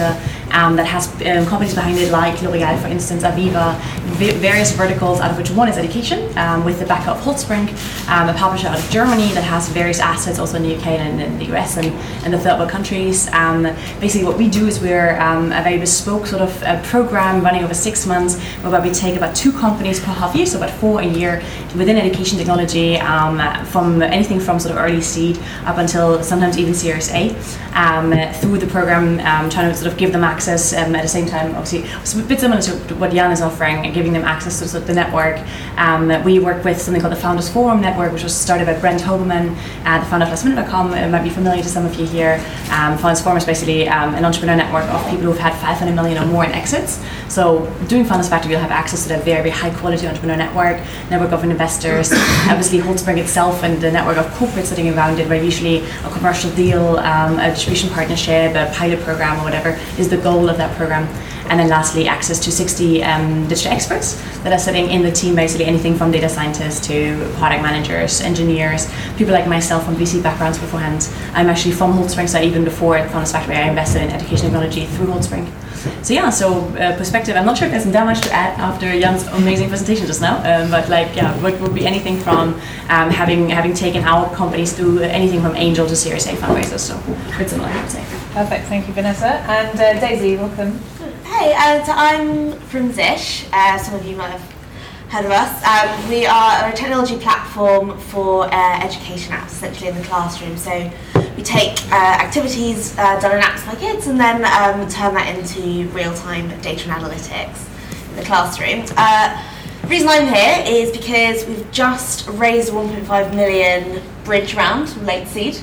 that has companies behind it like L'Oreal, for instance, Aviva, various verticals, out of which one is education, with the backup of Holtzbrinck, a publisher out of Germany that has various assets also in the UK and in the US and the third world countries. Basically what we do is we're a very bespoke sort of program running over 6 months, whereby we take about 2 companies per half year, so about 4 a year, within education technology, from anything from sort of early seed up until sometimes even Series A, through the program, trying to sort of give them access at the same time. Obviously, it's a bit similar to what Jan is offering, giving them access to sort of the network. We work with something called the Founders Forum Network, which was started by Brent Hoberman, the founder of lastminute.com. It might be familiar to some of you here. Founders Forum is basically an entrepreneur network of people who've had 500 million or more in exits. So doing Founders Factory, you'll have access to that very, very high quality entrepreneur network of investors. Obviously, Holtzbrinck itself and the network of corporates sitting around it, where usually a commercial deal, a distribution partnership, a pilot program or whatever is the goal of that program. And then lastly, access to 60 digital experts that are sitting in the team, basically anything from data scientists to product managers, engineers, people like myself from VC backgrounds beforehand. I'm actually from Holtzbrinck, so even before Founders Factory, I invested in education technology through Holtzbrinck. So perspective, I'm not sure if there's that much to add after Jan's amazing presentation just now, but what would be anything from having taken our companies through anything from angel to Series A fundraisers, so pretty similar, I would say. Perfect, thank you, Vanessa. And Daisy, welcome. Hey, so I'm from Zish. Some of you might have heard of us. We are a technology platform for education apps, essentially in the classroom. So we take activities done in apps by kids and then turn that into real-time data and analytics in the classroom. The reason I'm here is because we've just raised a 1.5 million bridge round from late seed,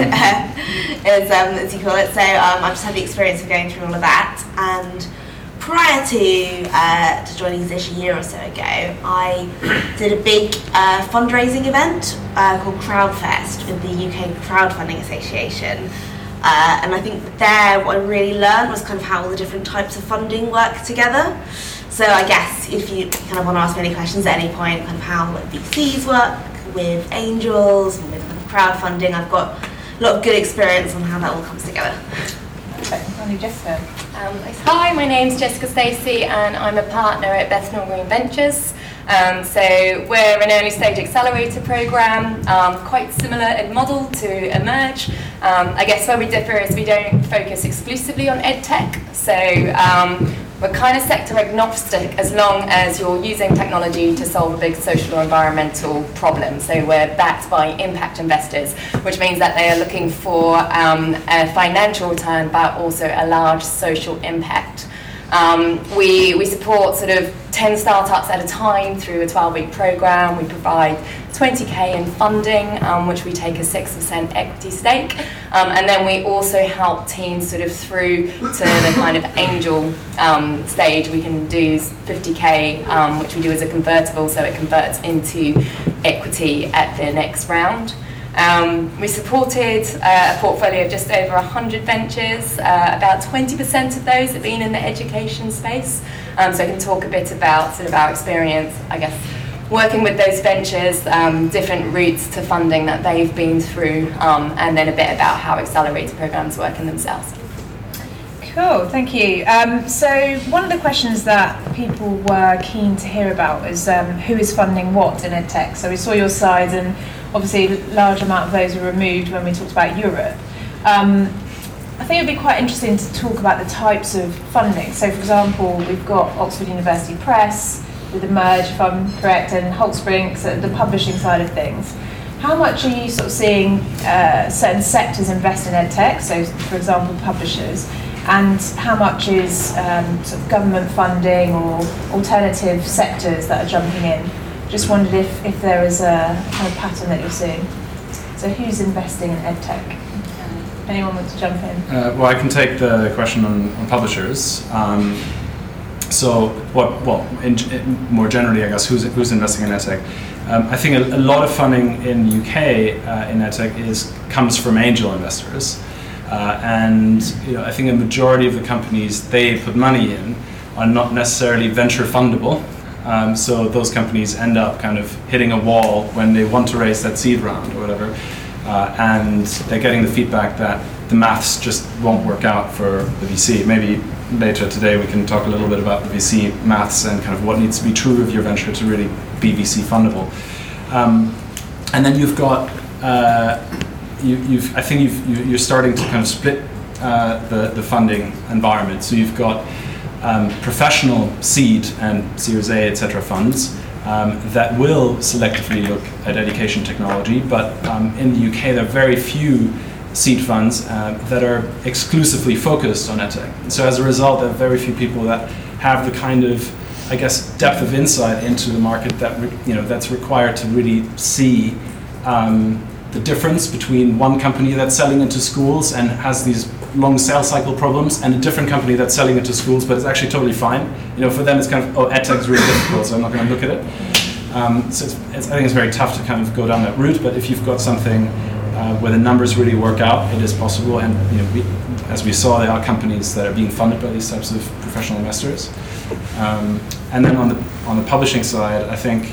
as you call it. So I've just had the experience of going through all of that. And prior to joining Zish a year or so ago, I did a big fundraising event called Crowdfest with the UK Crowdfunding Association. And I think there what I really learned was kind of how all the different types of funding work together. So I guess if you kind of want to ask me any questions at any point, kind of how VCs work with angels and with crowdfunding, I've got a lot of good experience on how that all comes together. Perfect. Jessica. Hi, my name's Jessica Stacey and I'm a partner at Bethnal Green Ventures. So we're an early stage accelerator program, quite similar in model to Emerge. I guess where we differ is we don't focus exclusively on EdTech. So we're kind of sector agnostic as long as you're using technology to solve a big social or environmental problem. So we're backed by impact investors, which means that they are looking for a financial return but also a large social impact. We support sort of 10 startups at a time through a 12-week program. We provide 20k in funding, which we take a 6% equity stake. And then we also help teams sort of through to the kind of angel stage. We can do 50k, which we do as a convertible, so it converts into equity at the next round. We supported a portfolio of just over 100 ventures. About 20% of those have been in the education space. So I can talk a bit about sort of our experience, I guess, working with those ventures, different routes to funding that they've been through, and then a bit about how accelerator programs work in themselves. Cool, thank you. So one of the questions that people were keen to hear about is who is funding what in EdTech. So we saw your slides and obviously a large amount of those were removed when we talked about Europe. I think it'd be quite interesting to talk about the types of funding. So for example, we've got Oxford University Press with Emerge, if I'm correct, and Holtzbrinck, so the publishing side of things. How much are you sort of seeing certain sectors invest in EdTech, so for example publishers, and how much is sort of government funding or alternative sectors that are jumping in? Just wondered if there is a kind of pattern that you're seeing. So who's investing in EdTech? Anyone want to jump in? Well, I can take the question on publishers. More generally, I guess, who's investing in EdTech? I think a lot of funding in the UK in EdTech comes from angel investors. And I think a majority of the companies they put money in are not necessarily venture fundable. So those companies end up kind of hitting a wall when they want to raise that seed round or whatever. And they're getting the feedback that the maths just won't work out for the VC. Maybe later today we can talk a little bit about the VC maths and kind of what needs to be true of your venture to really be VC fundable. And then you've got, you're starting to kind of split the funding environment. So you've got professional seed and Series A, etc. funds that will selectively look at education technology, but in the UK there are very few seed funds that are exclusively focused on edtech. So as a result, there are very few people that have the kind of, I guess, depth of insight into the market that that's required to really see the difference between one company that's selling into schools and has these long sales cycle problems, and a different company that's selling into schools but it's actually totally fine. For them it's kind of, edtech is really difficult, so I'm not going to look at it. So I think it's very tough to kind of go down that route. But if you've got something where the numbers really work out, it is possible. And as we saw, there are companies that are being funded by these types of professional investors. And then on the publishing side, I think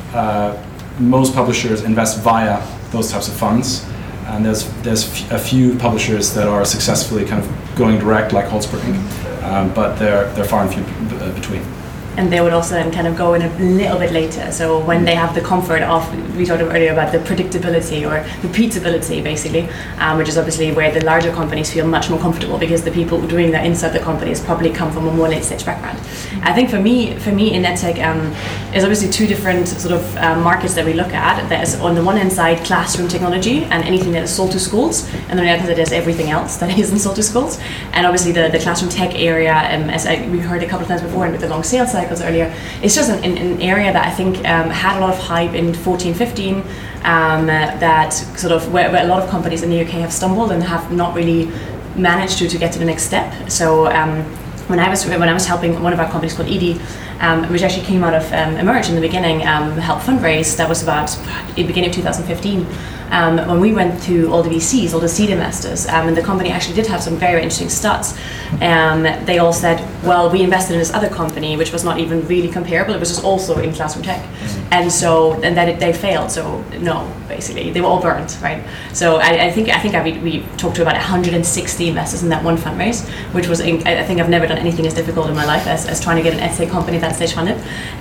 most publishers invest via those types of funds. And there's a few publishers that are successfully kind of going direct, like Holtzbrinck, but they're far and few between. And they would also then kind of go in a little bit later. So when they have the comfort of, we talked earlier about the predictability or repeatability, basically, which is obviously where the larger companies feel much more comfortable because the people doing that inside the companies probably come from a more late stage background. I think for me in EdTech, there's obviously two different sort of markets that we look at. There's on the one hand side classroom technology and anything that is sold to schools, and on the other hand there's everything else that isn't sold to schools. And obviously the classroom tech area, as we heard a couple of times before, and with the long sales cycle earlier, it's just an area that I think had a lot of hype in 14-15, that sort of where a lot of companies in the UK have stumbled and have not really managed to get to the next step. So when I was helping one of our companies called Edie, which actually came out of Emerge in the beginning, help fundraise, that was about the beginning of 2015. When we went to all the VCs, all the seed investors, and the company actually did have some very interesting stats. They all said, well, we invested in this other company, which was not even really comparable. It was just also in classroom tech. And that they failed. So no, basically, they were all burned, right? So I think we talked to about 160 investors in that one fundraise, which was, I think I've never done anything as difficult in my life as trying to get an EdTech company that stage funded.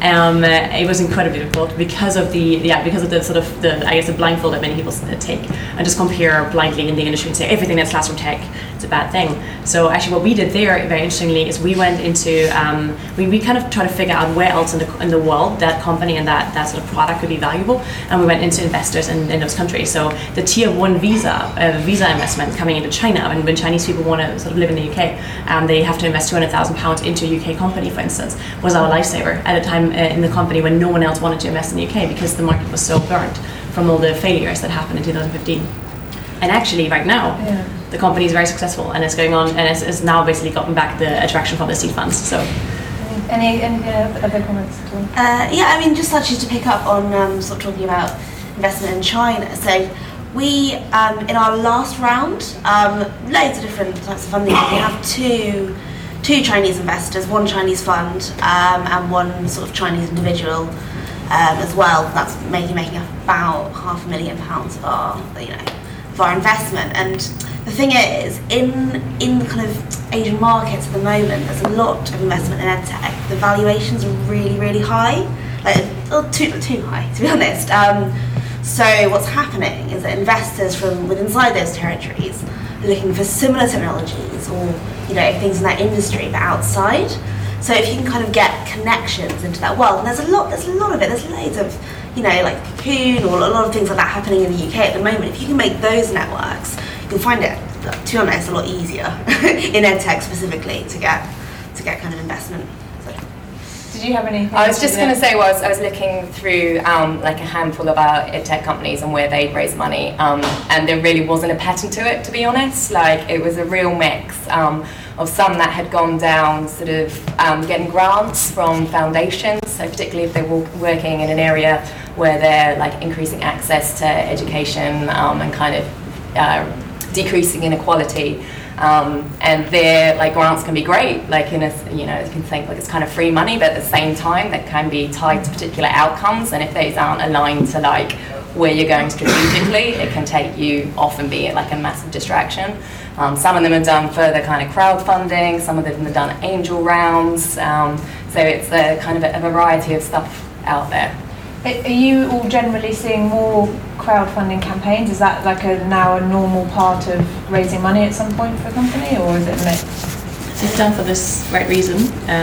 It was incredibly difficult because of the sort of the blindfold that many people take and just compare blindly in the industry and say everything that's classroom tech, it's a bad thing. So actually what we did there, very interestingly, is we went into, we kind of tried to figure out where else in the world that company and that sort of product could be valuable, and we went into investors in those countries. So the tier 1 visa investment coming into China, and when Chinese people want to sort of live in the UK, they have to invest £200,000 into a UK company, for instance, was our lifesaver at a time in the company when no one else wanted to invest in the UK because the market was so burnt from all the failures that happened in 2015. And actually right now, the company is very successful and it's going on, and it's now basically gotten back the attraction from the seed funds. So, any other comments? Just actually to pick up on sort of talking about investment in China. So we, in our last round, loads of different types of funding. We have two Chinese investors, one Chinese fund, and one sort of Chinese individual as well. That's making up about £500,000 of our investment. And the thing is, in the kind of Asian markets at the moment, there's a lot of investment in EdTech. The valuations are really, really high, too high, to be honest. So what's happening is that investors from inside those territories are looking for similar technologies or things in that industry but outside. So if you can kind of get connections into that world, and there's a lot of it. There's loads of like Cocoon or a lot of things like that happening in the UK at the moment. If you can make those networks, you'll find it, to be honest, a lot easier in EdTech specifically to get kind of investment. Did you have anything? I was just going to say, I was looking through like a handful of our EdTech companies and where they'd raised money, and there really wasn't a pattern to it, to be honest. Like, it was a real mix of some that had gone down sort of getting grants from foundations, so particularly if they were working in an area where they're like increasing access to education and kind of decreasing inequality. And their like grants can be great, like you can think like it's kind of free money, but at the same time that can be tied to particular outcomes, and if those aren't aligned to like where you're going strategically, it can take you off and be like a massive distraction. Some of them have done further kind of crowdfunding, some of them have done angel rounds. So it's a kind of a variety of stuff out there. Are you all generally seeing more crowdfunding campaigns? Is that like now a normal part of raising money at some point for a company, or is it a mix? It's done for this right reason.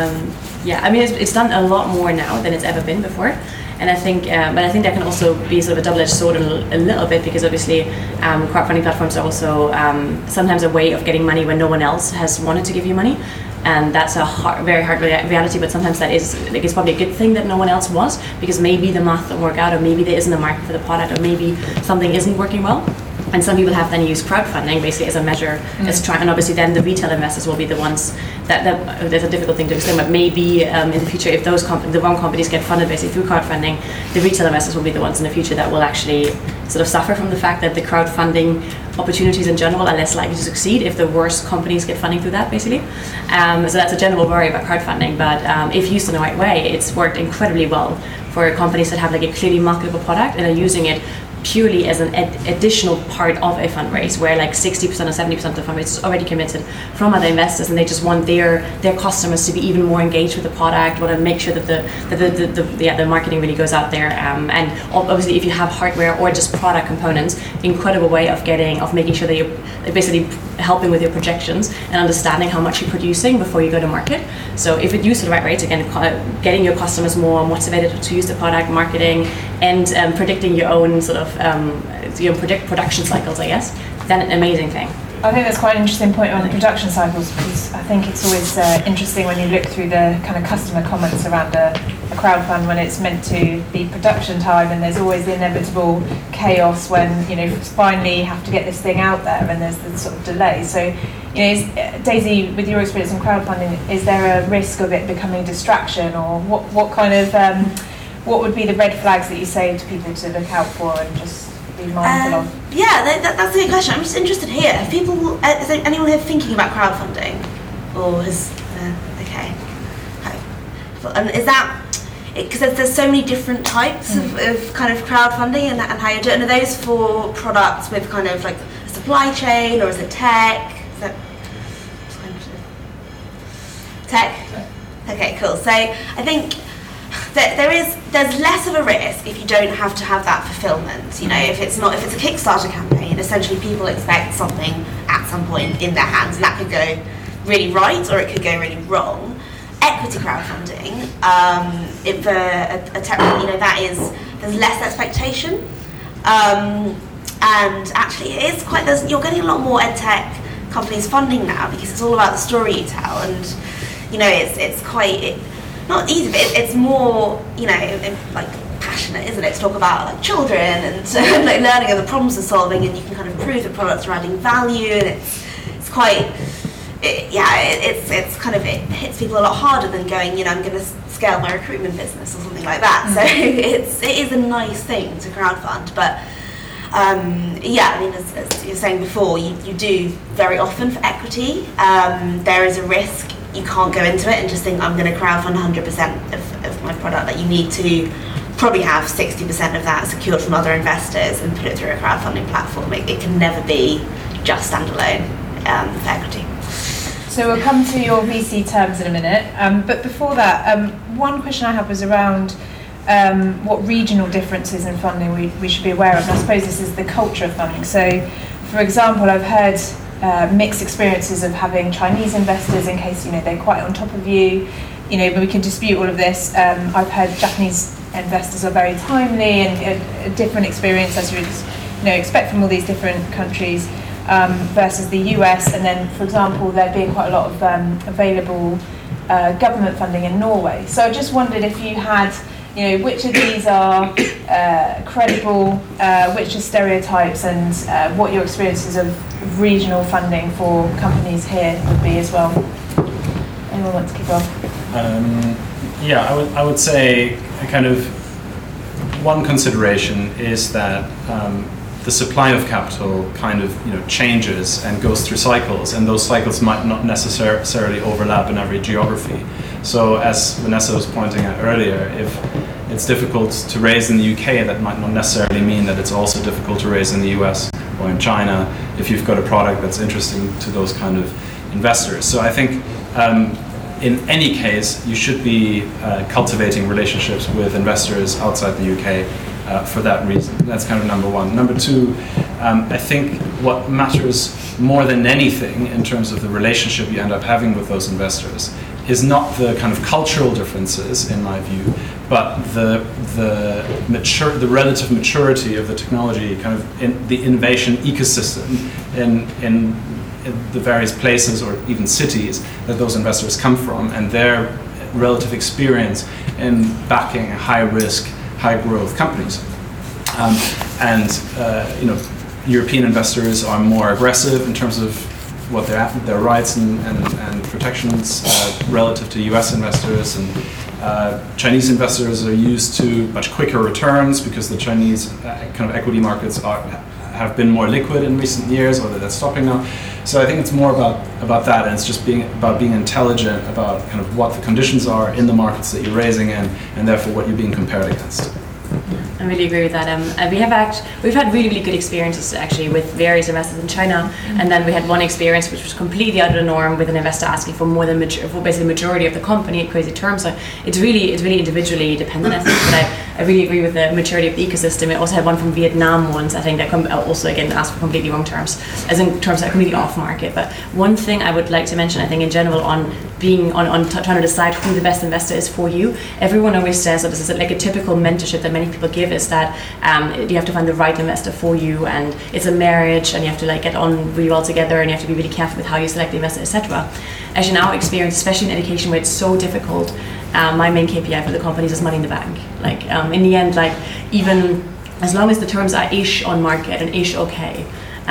I mean, it's done a lot more now than it's ever been before. And I think, but I think that can also be sort of a double-edged sword a little bit, because obviously crowdfunding platforms are also sometimes a way of getting money when no one else has wanted to give you money. And that's a very hard reality, but sometimes that is, like, it's probably a good thing that no one else was, because maybe the math don't work out, or maybe there isn't a market for the product, or maybe something isn't working well. And some people have then used crowdfunding basically as a measure, and obviously then the retail investors will be the ones that there's a difficult thing to explain, but maybe in the future, if those the wrong companies get funded basically through crowdfunding, the retail investors will be the ones in the future that will actually sort of suffer from the fact that the crowdfunding opportunities in general are less likely to succeed if the worst companies get funding through that, basically. So that's a general worry about crowdfunding, but if used in the right way, it's worked incredibly well for companies that have like a clearly marketable product and are using it purely as an additional part of a fundraise, where like 60% or 70% of the fundraise is already committed from other investors, and they just want their customers to be even more engaged with the product, want to make sure that the marketing really goes out there. And obviously, if you have hardware or just product components, incredible way of making sure that you're basically helping with your projections and understanding how much you're producing before you go to market. So if it used the right way, again, getting your customers more motivated to use the product, marketing, and predicting your own sort of predict production cycles, I guess, then an amazing thing. I think that's quite an interesting point on the production cycles, because I think it's always interesting when you look through the kind of customer comments around a crowdfund when it's meant to be production time, and there's always the inevitable chaos when, you know, finally you have to get this thing out there and there's the sort of delay. So, you know, Daisy, with your experience in crowdfunding, is there a risk of it becoming a distraction, or what kind of what would be the red flags that you say to people to look out for and just be mindful of? Yeah, that's a good question. I'm just interested here. Have people, is there anyone here thinking about crowdfunding? Or has, okay. And is that, because there's so many different types of kind of crowdfunding and how you do it. And are those for products with kind of like a supply chain, or is it tech? Is that tech? Okay, cool. So I think there's less of a risk if you don't have to have that fulfillment. You know, if it's a Kickstarter campaign, essentially people expect something at some point in their hands, and that could go really right or it could go really wrong. Equity crowdfunding, if a tech, you know, there's less expectation, and actually it is quite. You're getting a lot more edtech companies funding now, because it's all about the story you tell, and you know it's quite. Not easy, but it's more, you know, like passionate, isn't it? To talk about like children and like learning and the problems they're solving, and you can kind of prove that products are adding value, and it's quite, it's kind of, it hits people a lot harder than going, you know, I'm going to scale my recruitment business or something like that. So it is a nice thing to crowdfund, but I mean, as you were saying before, you do very often for equity. There is a risk. You can't go into it and just think, I'm going to crowdfund 100% of my product. Like, you need to probably have 60% of that secured from other investors and put it through a crowdfunding platform. It can never be just standalone for equity. So we'll come to your VC terms in a minute. But before that, one question I have was around what regional differences in funding we should be aware of. And I suppose this is the culture of funding. So, for example, I've heard mixed experiences of having Chinese investors, in case, you know, they're quite on top of you, you know, but we can dispute all of this. I've heard Japanese investors are very timely, and a different experience, as you would, you know, expect from all these different countries, versus the US. And then, for example, there being quite a lot of available government funding in Norway. So I just wondered if you had, you know, which of these are credible, which are stereotypes, and what your experiences of regional funding for companies here would be as well. Anyone want to kick off? I would say a kind of one consideration is that the supply of capital kind of, you know, changes and goes through cycles, and those cycles might not necessarily overlap in every geography. So as Vanessa was pointing out earlier, if it's difficult to raise in the UK, that might not necessarily mean that it's also difficult to raise in the US or in China, if you've got a product that's interesting to those kind of investors. So I think in any case, you should be cultivating relationships with investors outside the UK for that reason. That's kind of number one. Number two, I think what matters more than anything in terms of the relationship you end up having with those investors is not the kind of cultural differences, in my view, but the relative maturity of the technology, kind of in the innovation ecosystem in the various places or even cities that those investors come from, and their relative experience in backing high-risk, high-growth companies. European investors are more aggressive in terms of what their rights and protections relative to US investors, and Chinese investors are used to much quicker returns because the Chinese kind of equity markets have been more liquid in recent years, although that's stopping now. So I think it's more about that, and it's just about being intelligent about kind of what the conditions are in the markets that you're raising in, and therefore what you're being compared against. I really agree with that. We've had really, really good experiences actually with various investors in China, and then we had one experience which was completely out of the norm with an investor asking for more than for basically the majority of the company at crazy terms. So it's really individually dependent, I think. But I really agree with the maturity of the ecosystem. I also had one from Vietnam once, I think, that also again asked for completely wrong terms, as in terms that are completely off market. But one thing I would like to mention, I think in general, on being on trying to decide who the best investor is for you, everyone always says that this is like a typical mentorship that many people give, is that you have to find the right investor for you, and it's a marriage, and you have to like get on really well together, and you have to be really careful with how you select the investor, etc. Actually, in our experience, especially in education where it's so difficult, my main KPI for the companies is money in the bank. Like in the end, like even as long as the terms are ish on market and ish okay,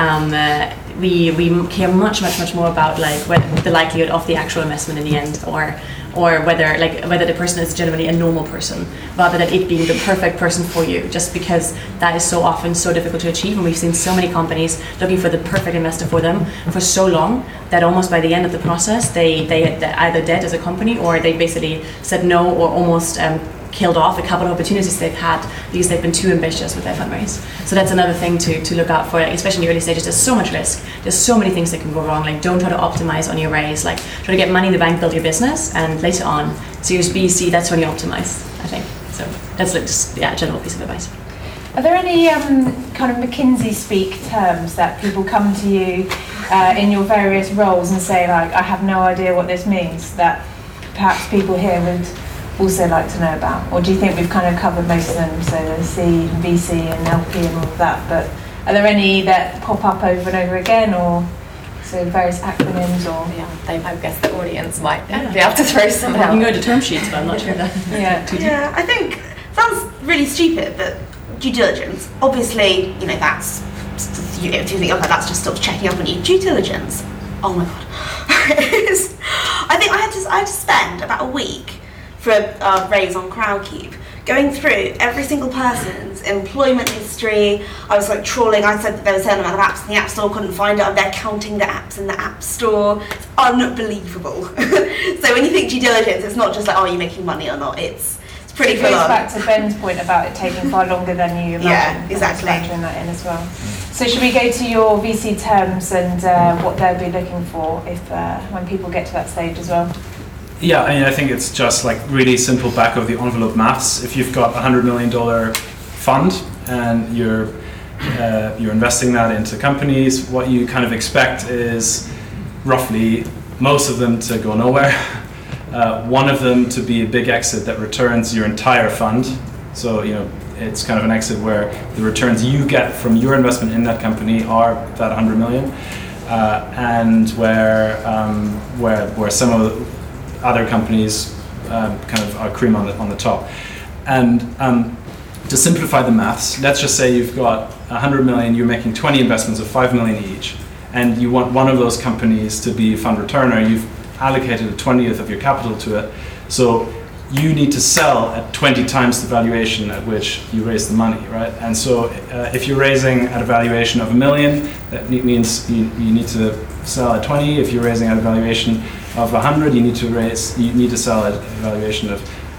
we care much more about like the likelihood of the actual investment in the end, or whether the person is generally a normal person, rather than it being the perfect person for you, just because that is so often so difficult to achieve. And we've seen so many companies looking for the perfect investor for them for so long that almost by the end of the process they're either dead as a company, or they basically said no, or almost killed off a couple of opportunities they've had because they've been too ambitious with their fundraise. So that's another thing to look out for, especially in the early stages. There's so much risk. There's so many things that can go wrong. Like, don't try to optimize on your raise. Like, try to get money in the bank, build your business, and later on, Series B, C, that's when you optimize, I think. So that's like just a general piece of advice. Are there any kind of McKinsey speak terms that people come to you in your various roles and say, like, I have no idea what this means, that perhaps people here would also like to know about? Or do you think we've kind of covered most of them, so the C, VC and LP and all of that, but are there any that pop up over and over again, or so various acronyms, or? Yeah, I guess the audience might be able to throw some out. You can go to term sheets, but I'm not sure that. Yeah, I think, sounds really stupid, but due diligence, obviously, that's, if you think, okay, that's just sort of checking up on you. Due diligence, oh my God. I think I had to spend about a week for a raise on Crowdcube, going through every single person's employment history. I was like trawling. I said that there was a certain amount of apps in the App Store, couldn't find it. I'm there counting the apps in the App Store. It's unbelievable. So when you think due diligence, it's not just like, oh, are you making money or not? It's pretty full on. It goes back to Ben's point about it taking far longer than you imagine. Yeah, exactly. Factoring that in as well. So should we go to your VC terms and what they'll be looking for if when people get to that stage as well? Yeah, I think it's just like really simple back of the envelope maths. If you've got $100 million fund and you're investing that into companies, what you kind of expect is roughly most of them to go nowhere. One of them to be a big exit that returns your entire fund. So, it's kind of an exit where the returns you get from your investment in that company are that 100 million, and where some of the other companies kind of are cream on the top. And to simplify the maths, let's just say you've got 100 million, you're making 20 investments of 5 million each, and you want one of those companies to be a fund returner. You've allocated a 20th of your capital to it, so you need to sell at 20 times the valuation at which you raise the money, right? And so if you're raising at a valuation of $1 million, that means you need to sell at 20. If you're raising at a valuation of 100, you need to sell at a valuation of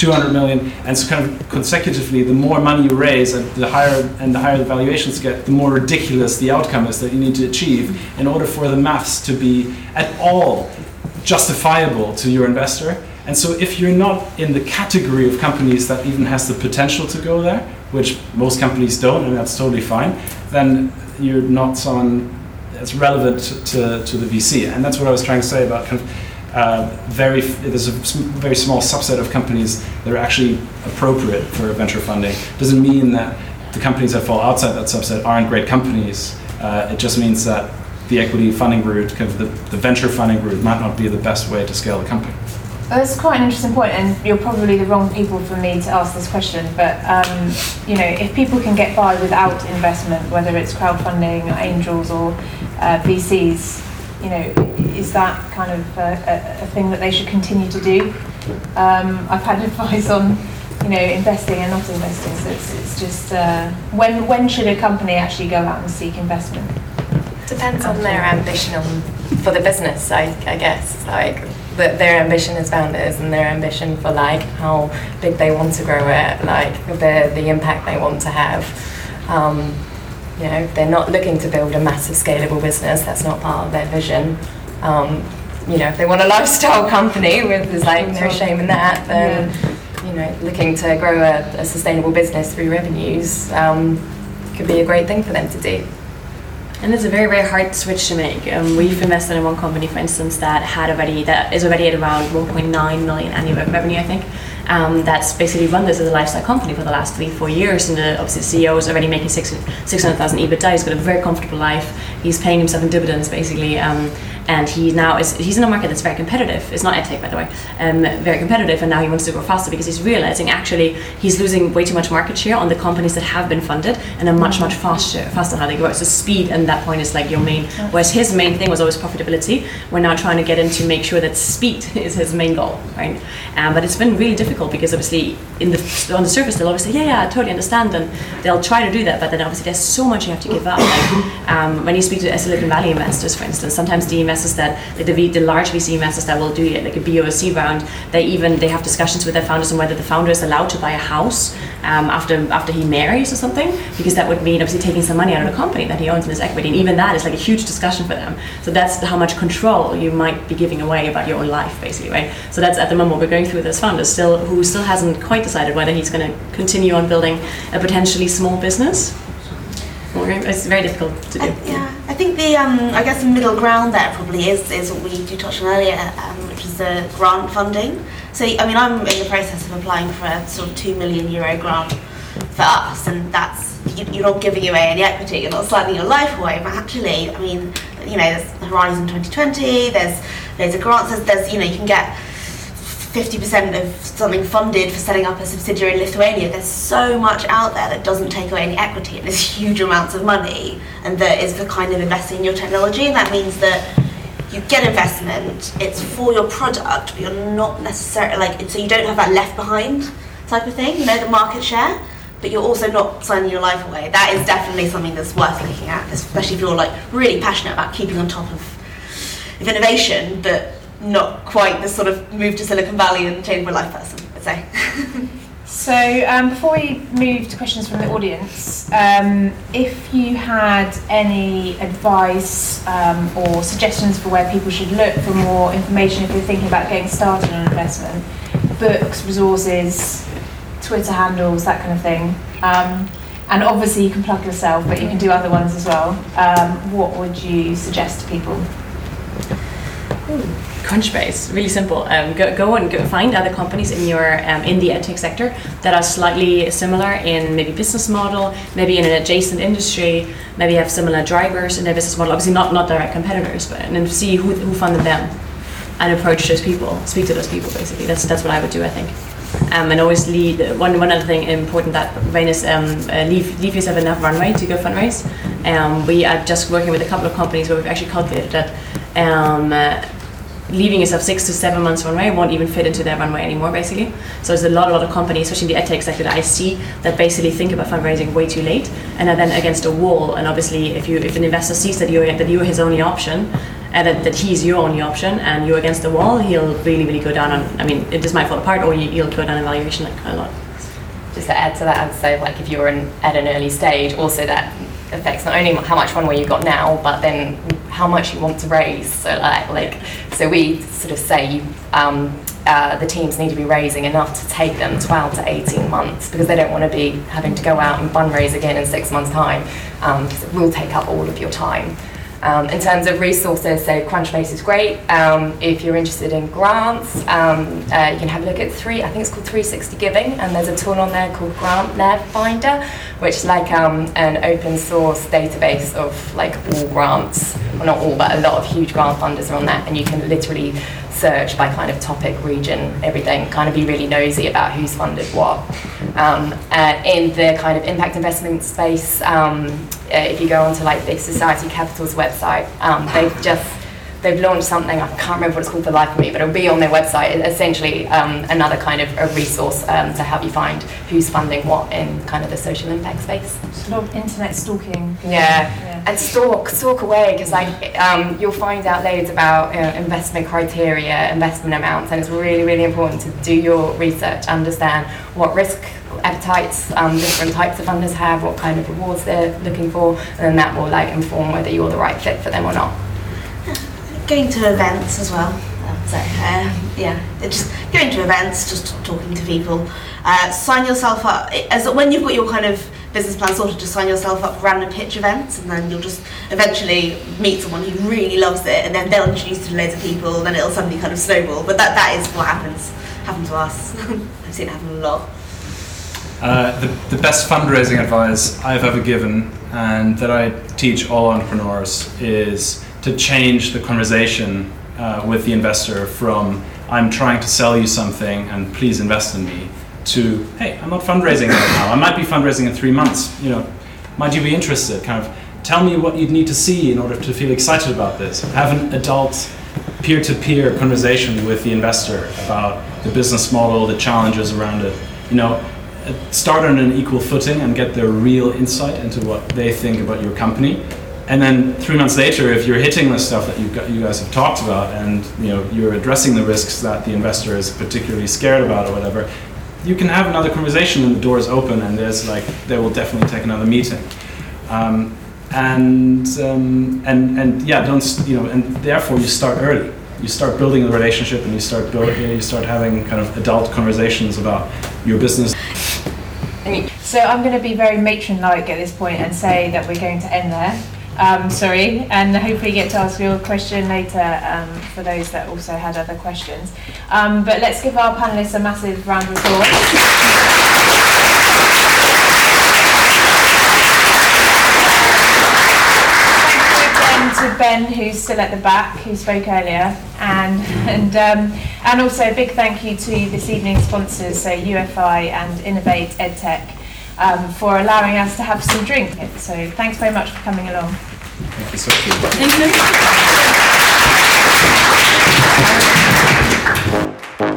200 million, and so kind of consecutively, the more money you raise and the higher the valuations get, the more ridiculous the outcome is that you need to achieve in order for the maths to be at all justifiable to your investor. And so if you're not in the category of companies that even has the potential to go there, which most companies don't, and that's totally fine, then you're not someone that's relevant to the VC. And that's what I was trying to say about kind of there's a very small subset of companies that are actually appropriate for venture funding. Doesn't mean that the companies that fall outside that subset aren't great companies. It just means that the equity funding route, kind of the venture funding route, might not be the best way to scale the company. That's quite an interesting point, and you're probably the wrong people for me to ask this question. But if people can get by without investment, whether it's crowdfunding, or angels, or VCs, is that kind of a thing that they should continue to do? I've had advice on, investing and not investing. So it's just when should a company actually go out and seek investment? Depends on their ambition for the business, I guess. Like their ambition as founders and their ambition for like how big they want to grow it, like the impact they want to have. They're not looking to build a massive scalable business. That's not part of their vision. If they want a lifestyle company, there's like no shame in that. Then looking to grow a sustainable business through revenues could be a great thing for them to do. And it's a very, very hard switch to make. We've invested in one company, for instance, that is already at around 1.9 million annual revenue, I think. That's basically run this as a lifestyle company for the last 3-4 years, and obviously the CEO is already making 600,000 EBITDA. He's got a very comfortable life. He's paying himself in dividends, basically. And he's in a market that's very competitive. It's not edtech, by the way, very competitive. And now he wants to grow faster because he's realizing actually he's losing way too much market share on the companies that have been funded and are much faster how they grow. So speed and that point is like your main. Whereas his main thing was always profitability. We're now trying to get him to make sure that speed is his main goal, right? But it's been really difficult because obviously on the surface they'll always say yeah, I totally understand, and they'll try to do that. But then obviously there's so much you have to give up. Like, when you speak to Silicon Valley investors, for instance, sometimes the investors that like the large VC investors that will do it, like a B or a C round, they have discussions with their founders on whether the founder is allowed to buy a house after he marries or something, because that would mean obviously taking some money out of the company that he owns in his equity, and even that is like a huge discussion for them. So that's how much control you might be giving away about your own life, basically, right? So that's at the moment what we're going through with this founder who still hasn't quite decided whether he's going to continue on building a potentially small business. It's very difficult to do. I think the middle ground there probably is what we touched on earlier, which is the grant funding. So I'm in the process of applying for a sort of €2 million grant for us, and that's you're not giving away any equity, you're not sliding your life away, but actually, there's Horizon 2020, there's a grants, there's you can get 50% of something funded for setting up a subsidiary in Lithuania. There's so much out there that doesn't take away any equity, and there's huge amounts of money, and that is for kind of investing in your technology, and that means that you get investment, it's for your product, but you're not necessarily so you don't have that left behind type of thing, the market share, but you're also not signing your life away. That is definitely something that's worth looking at, especially if you're really passionate about keeping on top of innovation, but not quite the sort of move to Silicon Valley and change my life person, I'd say. So before we move to questions from the audience, if you had any advice or suggestions for where people should look for more information if they're thinking about getting started on investment, books, resources, Twitter handles, that kind of thing, and obviously you can plug yourself, but you can do other ones as well, what would you suggest to people? Crunchbase, really simple. Go and find other companies in your in the edtech sector that are slightly similar in maybe business model, maybe in an adjacent industry, maybe have similar drivers in their business model. Obviously not direct competitors, but and then see who funded them, and approach those people, speak to those people. Basically, that's what I would do, I think. And always lead. One other thing important that Rain is leave yourself enough runway to go fundraise. We are just working with a couple of companies where we've actually calculated that. Leaving yourself 6 to 7 months runway won't even fit into their runway anymore, basically. So there's a lot of companies, especially in the edtech sector, that I see that basically think about fundraising way too late and are then against a wall. And obviously, if an investor sees that you're his only option, that he's your only option and you're against the wall, he'll really, really go down on, I mean, it just might fall apart, or you'll go down in valuation like a lot. Just to add to that, I'd say like if you're at an early stage, also that affects not only how much runway you've got now, but then how much you want to raise. So so we sort of say the teams need to be raising enough to take them 12 to 18 months, because they don't want to be having to go out and fundraise again in 6 months' time, because it will take up all of your time. In terms of resources, so Crunchbase is great. If you're interested in grants, you can have a look at I think it's called 360 Giving, and there's a tool on there called Grant Nav Finder, which is like an open source database of like all grants, well not all, but a lot of huge grant funders are on that, and you can literally search by kind of topic, region, everything, kind of be really nosy about who's funded what. In the kind of impact investment space, if you go onto like the Society Capital's website, they've launched something, I can't remember what it's called for the life of me, but it'll be on their website, essentially another kind of a resource to help you find who's funding what in kind of the social impact space. It's a lot of internet stalking. Yeah. And stalk away, because like you'll find out loads about investment criteria, investment amounts, and it's really, really important to do your research, understand what risk appetites different types of funders have, what kind of rewards they're looking for, and then that will like inform whether you're the right fit for them or not. Going to events as well. Just going to events, just talking to people. Sign yourself up when you've got your kind of business plan sorted. Just sign yourself up for random pitch events, and then you'll just eventually meet someone who really loves it, and then they'll introduce you to loads of people, and then it'll suddenly kind of snowball. But that is what happened to us. I've seen it happen a lot. The best fundraising advice I've ever given, and that I teach all entrepreneurs, is to change the conversation with the investor from "I'm trying to sell you something and please invest in me" to "Hey, I'm not fundraising right now. I might be fundraising in 3 months. Might you be interested? Kind of tell me what you'd need to see in order to feel excited about this." Have an adult peer-to-peer conversation with the investor about the business model, the challenges around it. Start on an equal footing and get their real insight into what they think about your company. And then 3 months later, if you're hitting the stuff that you guys have talked about, and you're addressing the risks that the investor is particularly scared about or whatever, you can have another conversation and the door is open, and they will definitely take another meeting. And therefore you start early. You start building a relationship, and you start having kind of adult conversations about your business. So I'm going to be very matron-like at this point and say that we're going to end there. Sorry, and hopefully get to ask your question later for those that also had other questions. But let's give our panellists a massive round of applause. To Ben, who's still at the back, who spoke earlier, and also a big thank you to this evening's sponsors, so UFI and Innovate EdTech, for allowing us to have some drink. So thanks very much for coming along. Thank you so much. Thank you.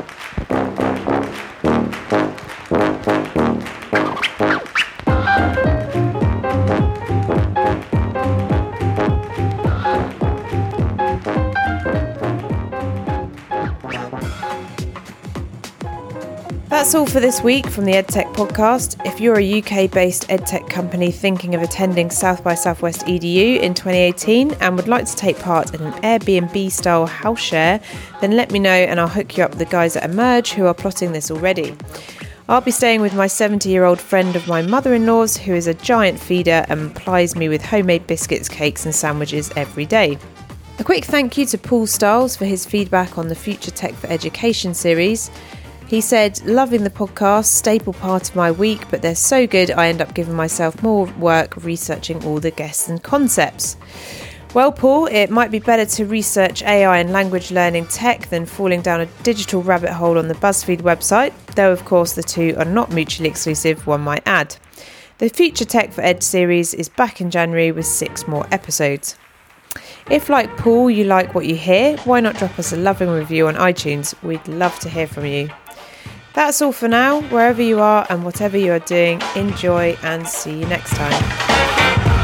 That's all for this week from the EdTech podcast. If you're a UK-based EdTech company thinking of attending South by Southwest EDU in 2018 and would like to take part in an Airbnb-style house share, then let me know and I'll hook you up with the guys at Emerge who are plotting this already. I'll be staying with my 70-year-old friend of my mother-in-law's, who is a giant feeder and plies me with homemade biscuits, cakes and sandwiches every day. A quick thank you to Paul Stiles for his feedback on the Future Tech for Education series. He said, "Loving the podcast, staple part of my week, but they're so good I end up giving myself more work researching all the guests and concepts." Well, Paul, it might be better to research AI and language learning tech than falling down a digital rabbit hole on the BuzzFeed website, though of course the two are not mutually exclusive, one might add. The Future Tech for Ed series is back in January with 6 more episodes. If, like Paul, you like what you hear, why not drop us a loving review on iTunes? We'd love to hear from you. That's all for now. Wherever you are and whatever you are doing, enjoy and see you next time.